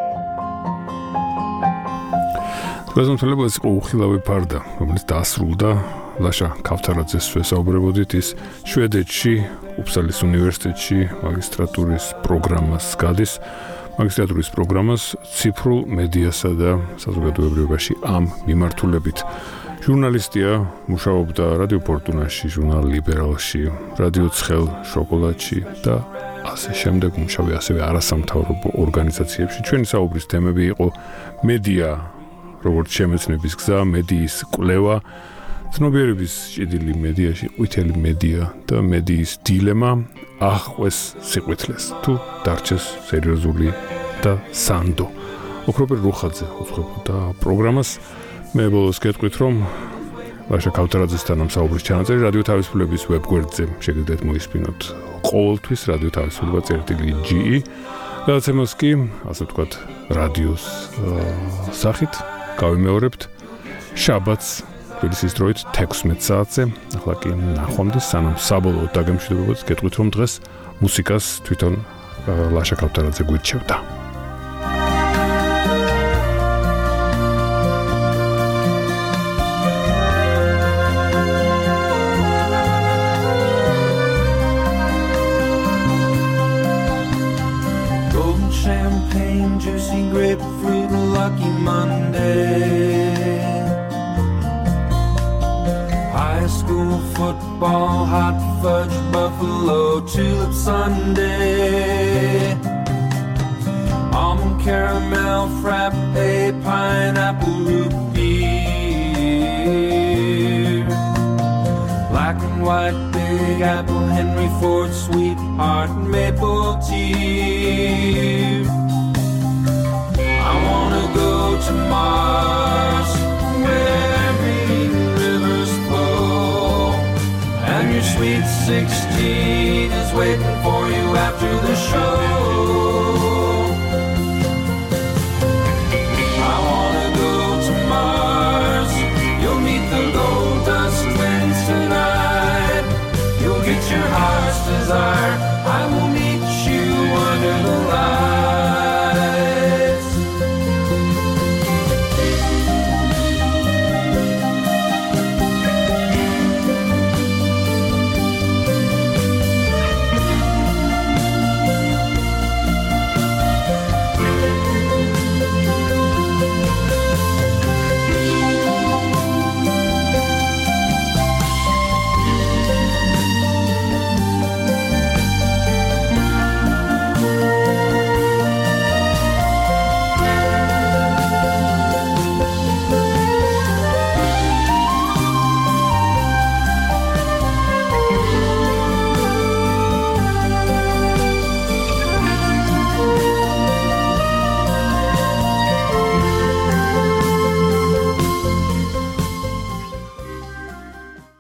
B: გასამართლებლად ეს იყო უხილავი ფარდა რომელიც დაასრულდა ლაშა ქავთარაძეს ვესაუბრებოდით ის შვედეთში უფსალის უნივერსიტეტში მაგისტრატურის პროგრამას გადის მაგისტრატურის პროგრამას ციფრულ მედიასა და საზოგადოებრივობაში ამ მიმართულებით. ჟურნალისტია, მუშაობდა რადიო ფორტუნაში, ჟურნალ ლიბერალში, რადიო ცხელ შოკოლადში და ასე შემდეგ მუშაობი ასევე არასამთავრობო ორგანიზაციებში. ჩვენი საუბრის თემები იყო მედია, როგორც შემეცნების გზა, მედიის კვლევა, ცნობიერების ჭიდილი მედიაში, ყვითელი მედია და მედიის დილემა აღყვეს სიყვითლეს თუ დარჩეს სერიოზული და სანდო. ოქროპერ რუხაძე უძღვებოდა პროგრამას. მე ბოლოს გეტყვით რომ ლაშა ქავთარაძესთან ამ საუბრის ჩანაწერი რადიო თავისუფლების ვებგვერდზე შეგიძლიათ მოისმინოთ ყოველთვის რადიო თავისუფლება.ge გადაცემას კი ასე ვთქვათ რადიოს სახით გავიმეორებთ შაბათს თბილისის დროით 16 საათზე ახლა კი ნახვამდის სანამ საბოლოოდ დაგემშვიდობებოთ გეტყვით რომ დღეს მუსიკას თვითონ ლაშა ქავთარაძე გვირჩევდა
G: Grapefruit, lucky Monday. High school football, hot fudge, buffalo, tulip sundae. Almond caramel, frappe, pineapple, root beer. Black and white, big apple, Henry Ford, sweetheart, maple tea. I wanna go to Mars, where green rivers flow, and your sweet 16 is waiting for you after the show.